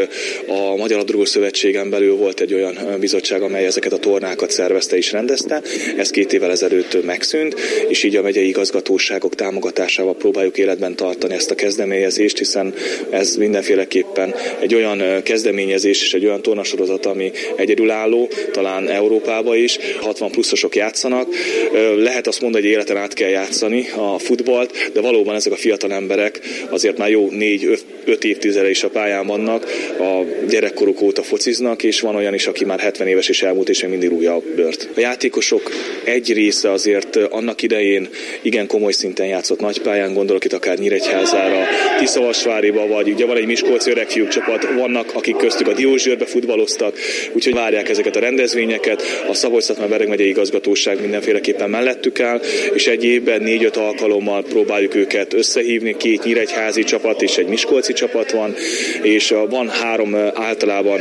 S16: a Magyar Labdarúgó Szövetségen belül volt egy olyan bizottság, amely ezeket a tornákat szervezte és rendezte. Ez 2 évvel ezelőtt megszűnt, és így a megyei igazgatóságok támogatásával próbáljuk életben tartani ezt a kezdeményezést, hiszen ez mindenféleképpen egy olyan kezdeményezés és egy olyan tornasorozat, ami egyedülálló, talán Európában is. 60 pluszosok játszanak. Lehet azt mondani, hogy életen át kell játszani a futballt, de valóban ezek a fiatal emberek azért már jó 4-5 évtizede is a pályán vannak, a gyerekkoruk óta fociznak, és van olyan is, aki már 70 éves és elmúlt, és még mindig rúgja a bőrt. A játékosok egy része azért annak idején igen komoly szinten játszott nagypályán, gondolok itt akár Nyíregyházára, Tiszavasváriba, vagy ugye van egy miskolci öreg fiúk csapat, vannak, akik köztük a Diósgyőrbe futballoztak, úgyhogy várják ezeket a rendezvényeket. A Szabolcs-Szatmár Bereg megyei igazgatóság mindenféleképpen mellettük áll, és egy évben 4-5 alkalommal próbáljuk őket összehívni, 2 nyíregyházi csapat és egy miskolci csapat van, és van általában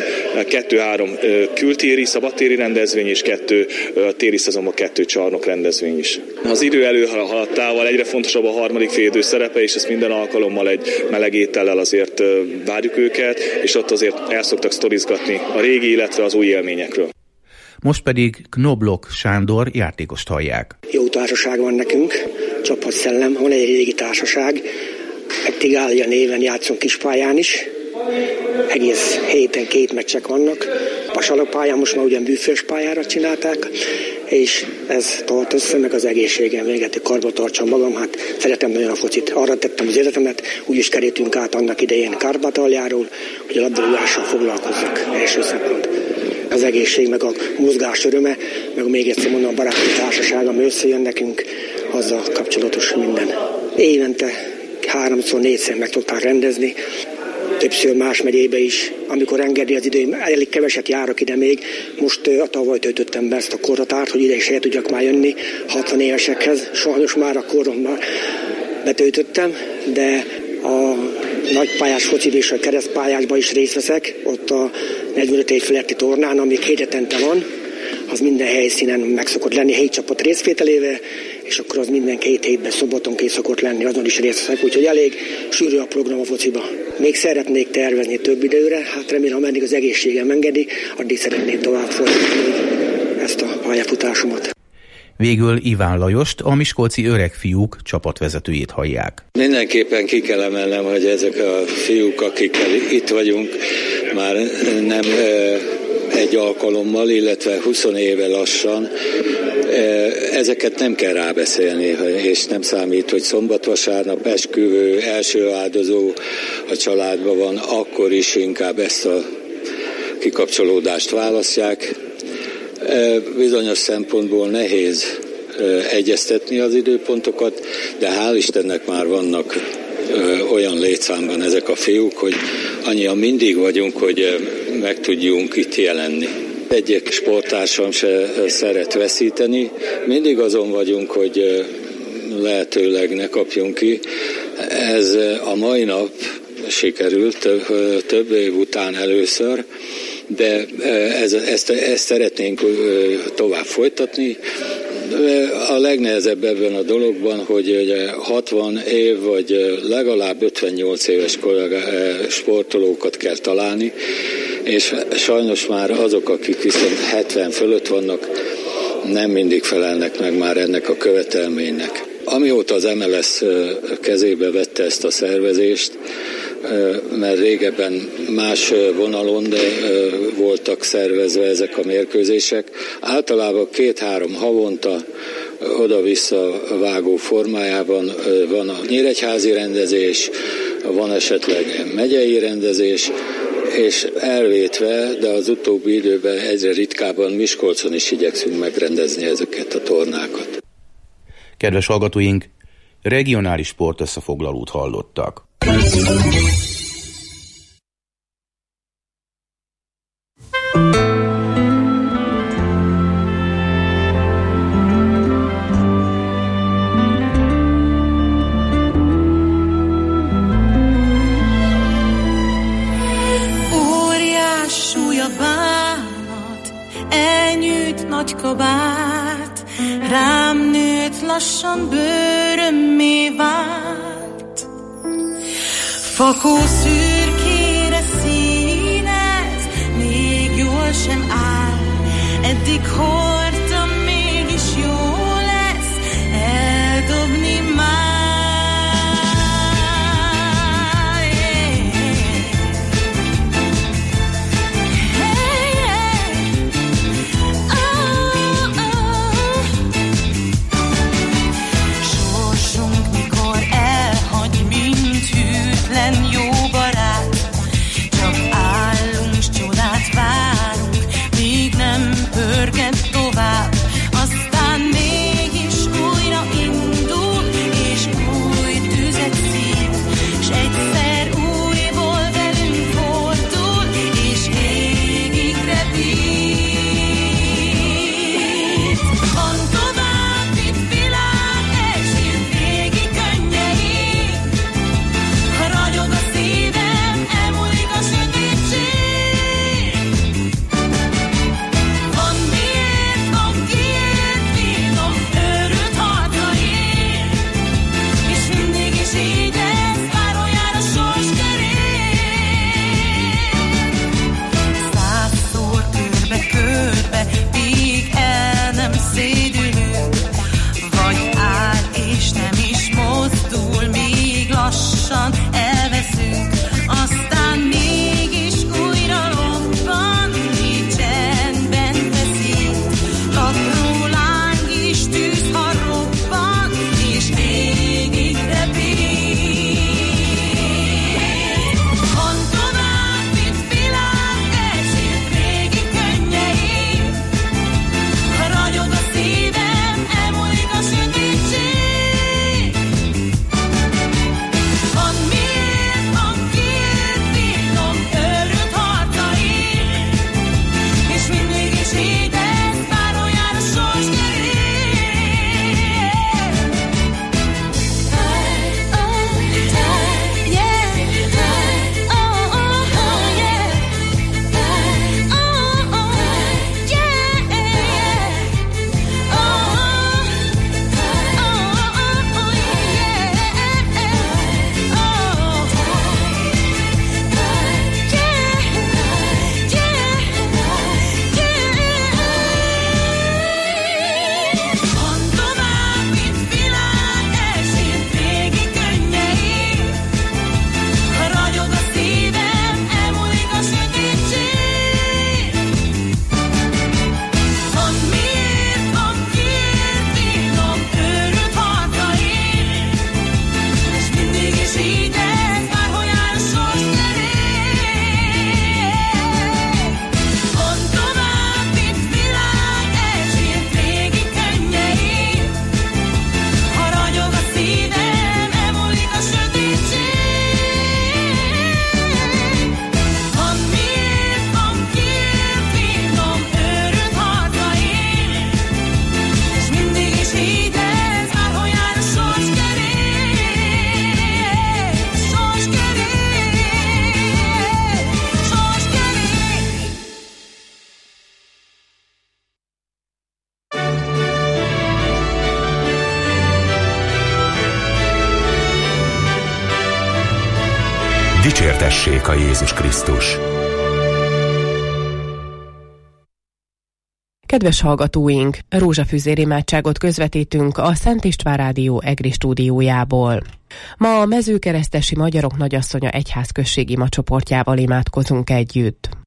S16: 2-3 kültéri, szabadtéri rendezvény, és 2 téri szezonban 2 csarnok rendezvény is. Az idő előhaladtával egyre fontosabb a harmadik félidő szerepe, és ezt minden alkalommal egy meleg étellel azért várjuk őket, és ott azért el szoktak sztorizgatni a régi, illetve az új élményekről.
S14: Most pedig Knoblok Sándor játékost hallják.
S17: Jó társaság van nekünk, csapatszellem, van egy régi társaság, Ektigália néven játszunk kispályán is, egész héten 2 meccsek vannak. A salakpályán most már ugyan bűfős pályára csinálták, és ez tart össze, meg az egészségem véget, hogy karba tartsam magam, hát szeretem nagyon a focit. Arra tettem az életemet, úgy is kerültünk át annak idején Kárpátaljáról, hogy a labdarúgással foglalkozzak első szempont. Az egészség, meg a mozgás öröme, meg még egyszer mondom, a baráti társaság, ami összejön nekünk, azzal kapcsolatos minden. Évente 3-4-szer meg tudták rendezni, többször más megyébe is, amikor engedi az idő, elég keveset járok ide még. Most a tavaly töltöttem be ezt a korhatárt, hogy ide is el tudjak már jönni 60 évesekhez. Sajnos már a koromban betöltöttem, de a nagypályás focid és a keresztpályásban is részt veszek. Ott a 45 év feletti tornán, ami 2 hetente van, az minden helyszínen meg szokott lenni 7 csapat részvételével, és akkor az minden 2 hétben szombatonként szokott lenni, azon is részt veszek, úgyhogy elég sűrű a program a fociba. Még szeretnék tervezni több időre, hát remélem, ameddig az egészségem engedi, addig szeretném tovább folytatni ezt a pályafutásomat.
S14: Végül Iván Lajost, a miskolci öreg fiúk csapatvezetőjét hallják.
S18: Mindenképpen ki kell emelnem, hogy ezek a fiúk, akikkel itt vagyunk, már nem egy alkalommal, illetve 20 éve lassan, ezeket nem kell rábeszélni, és nem számít, hogy szombat-vasárnap esküvő, első áldozó a családban van, akkor is inkább ezt a kikapcsolódást választják. Bizonyos szempontból nehéz egyeztetni az időpontokat, de hál' Istennek már vannak olyan létszámban ezek a fiúk, hogy annyian mindig vagyunk, hogy meg tudjunk itt jelenni. Egyik sporttársam se szeret veszíteni, mindig azon vagyunk, hogy lehetőleg ne kapjunk ki. Ez a mai nap sikerült több év után először, de ezt szeretnénk tovább folytatni. A legnehezebb ebben a dologban, hogy 60 év vagy legalább 58 éves sportolókat kell találni, és sajnos már azok, akik viszont 70 fölött vannak, nem mindig felelnek meg már ennek a követelménynek. Amióta az MLS kezébe vette ezt a szervezést, mert régebben más vonalon voltak szervezve ezek a mérkőzések. Általában 2-3 havonta oda-vissza vágó formájában van a nyíregyházi rendezés, van esetleg megyei rendezés, és elvétve, de az utóbbi időben egyre ritkábban Miskolcon is igyekszünk megrendezni ezeket a tornákat.
S14: Kedves hallgatóink, regionális sportösszefoglalót hallottak.
S12: Óriás súly a bánat, elnyűjt nagy kabát, rám nőtt, lassan bőrömmé vált. Fakó szürkére színed, még jól sem áll, eddig hordtam, mégis jó lesz eldobni már. Jó barát, csak állunk, s csodát várunk, míg nem pörget tovább.
S1: Dicsértessék a Jézus Krisztus!
S6: Kedves hallgatóink, rózsafűzér imádságot közvetítünk a Szent István Rádió EGRI stúdiójából. Ma a Mezőkeresztesi Magyarok Nagyasszonya egyházközségi imacsoportjával imádkozunk együtt.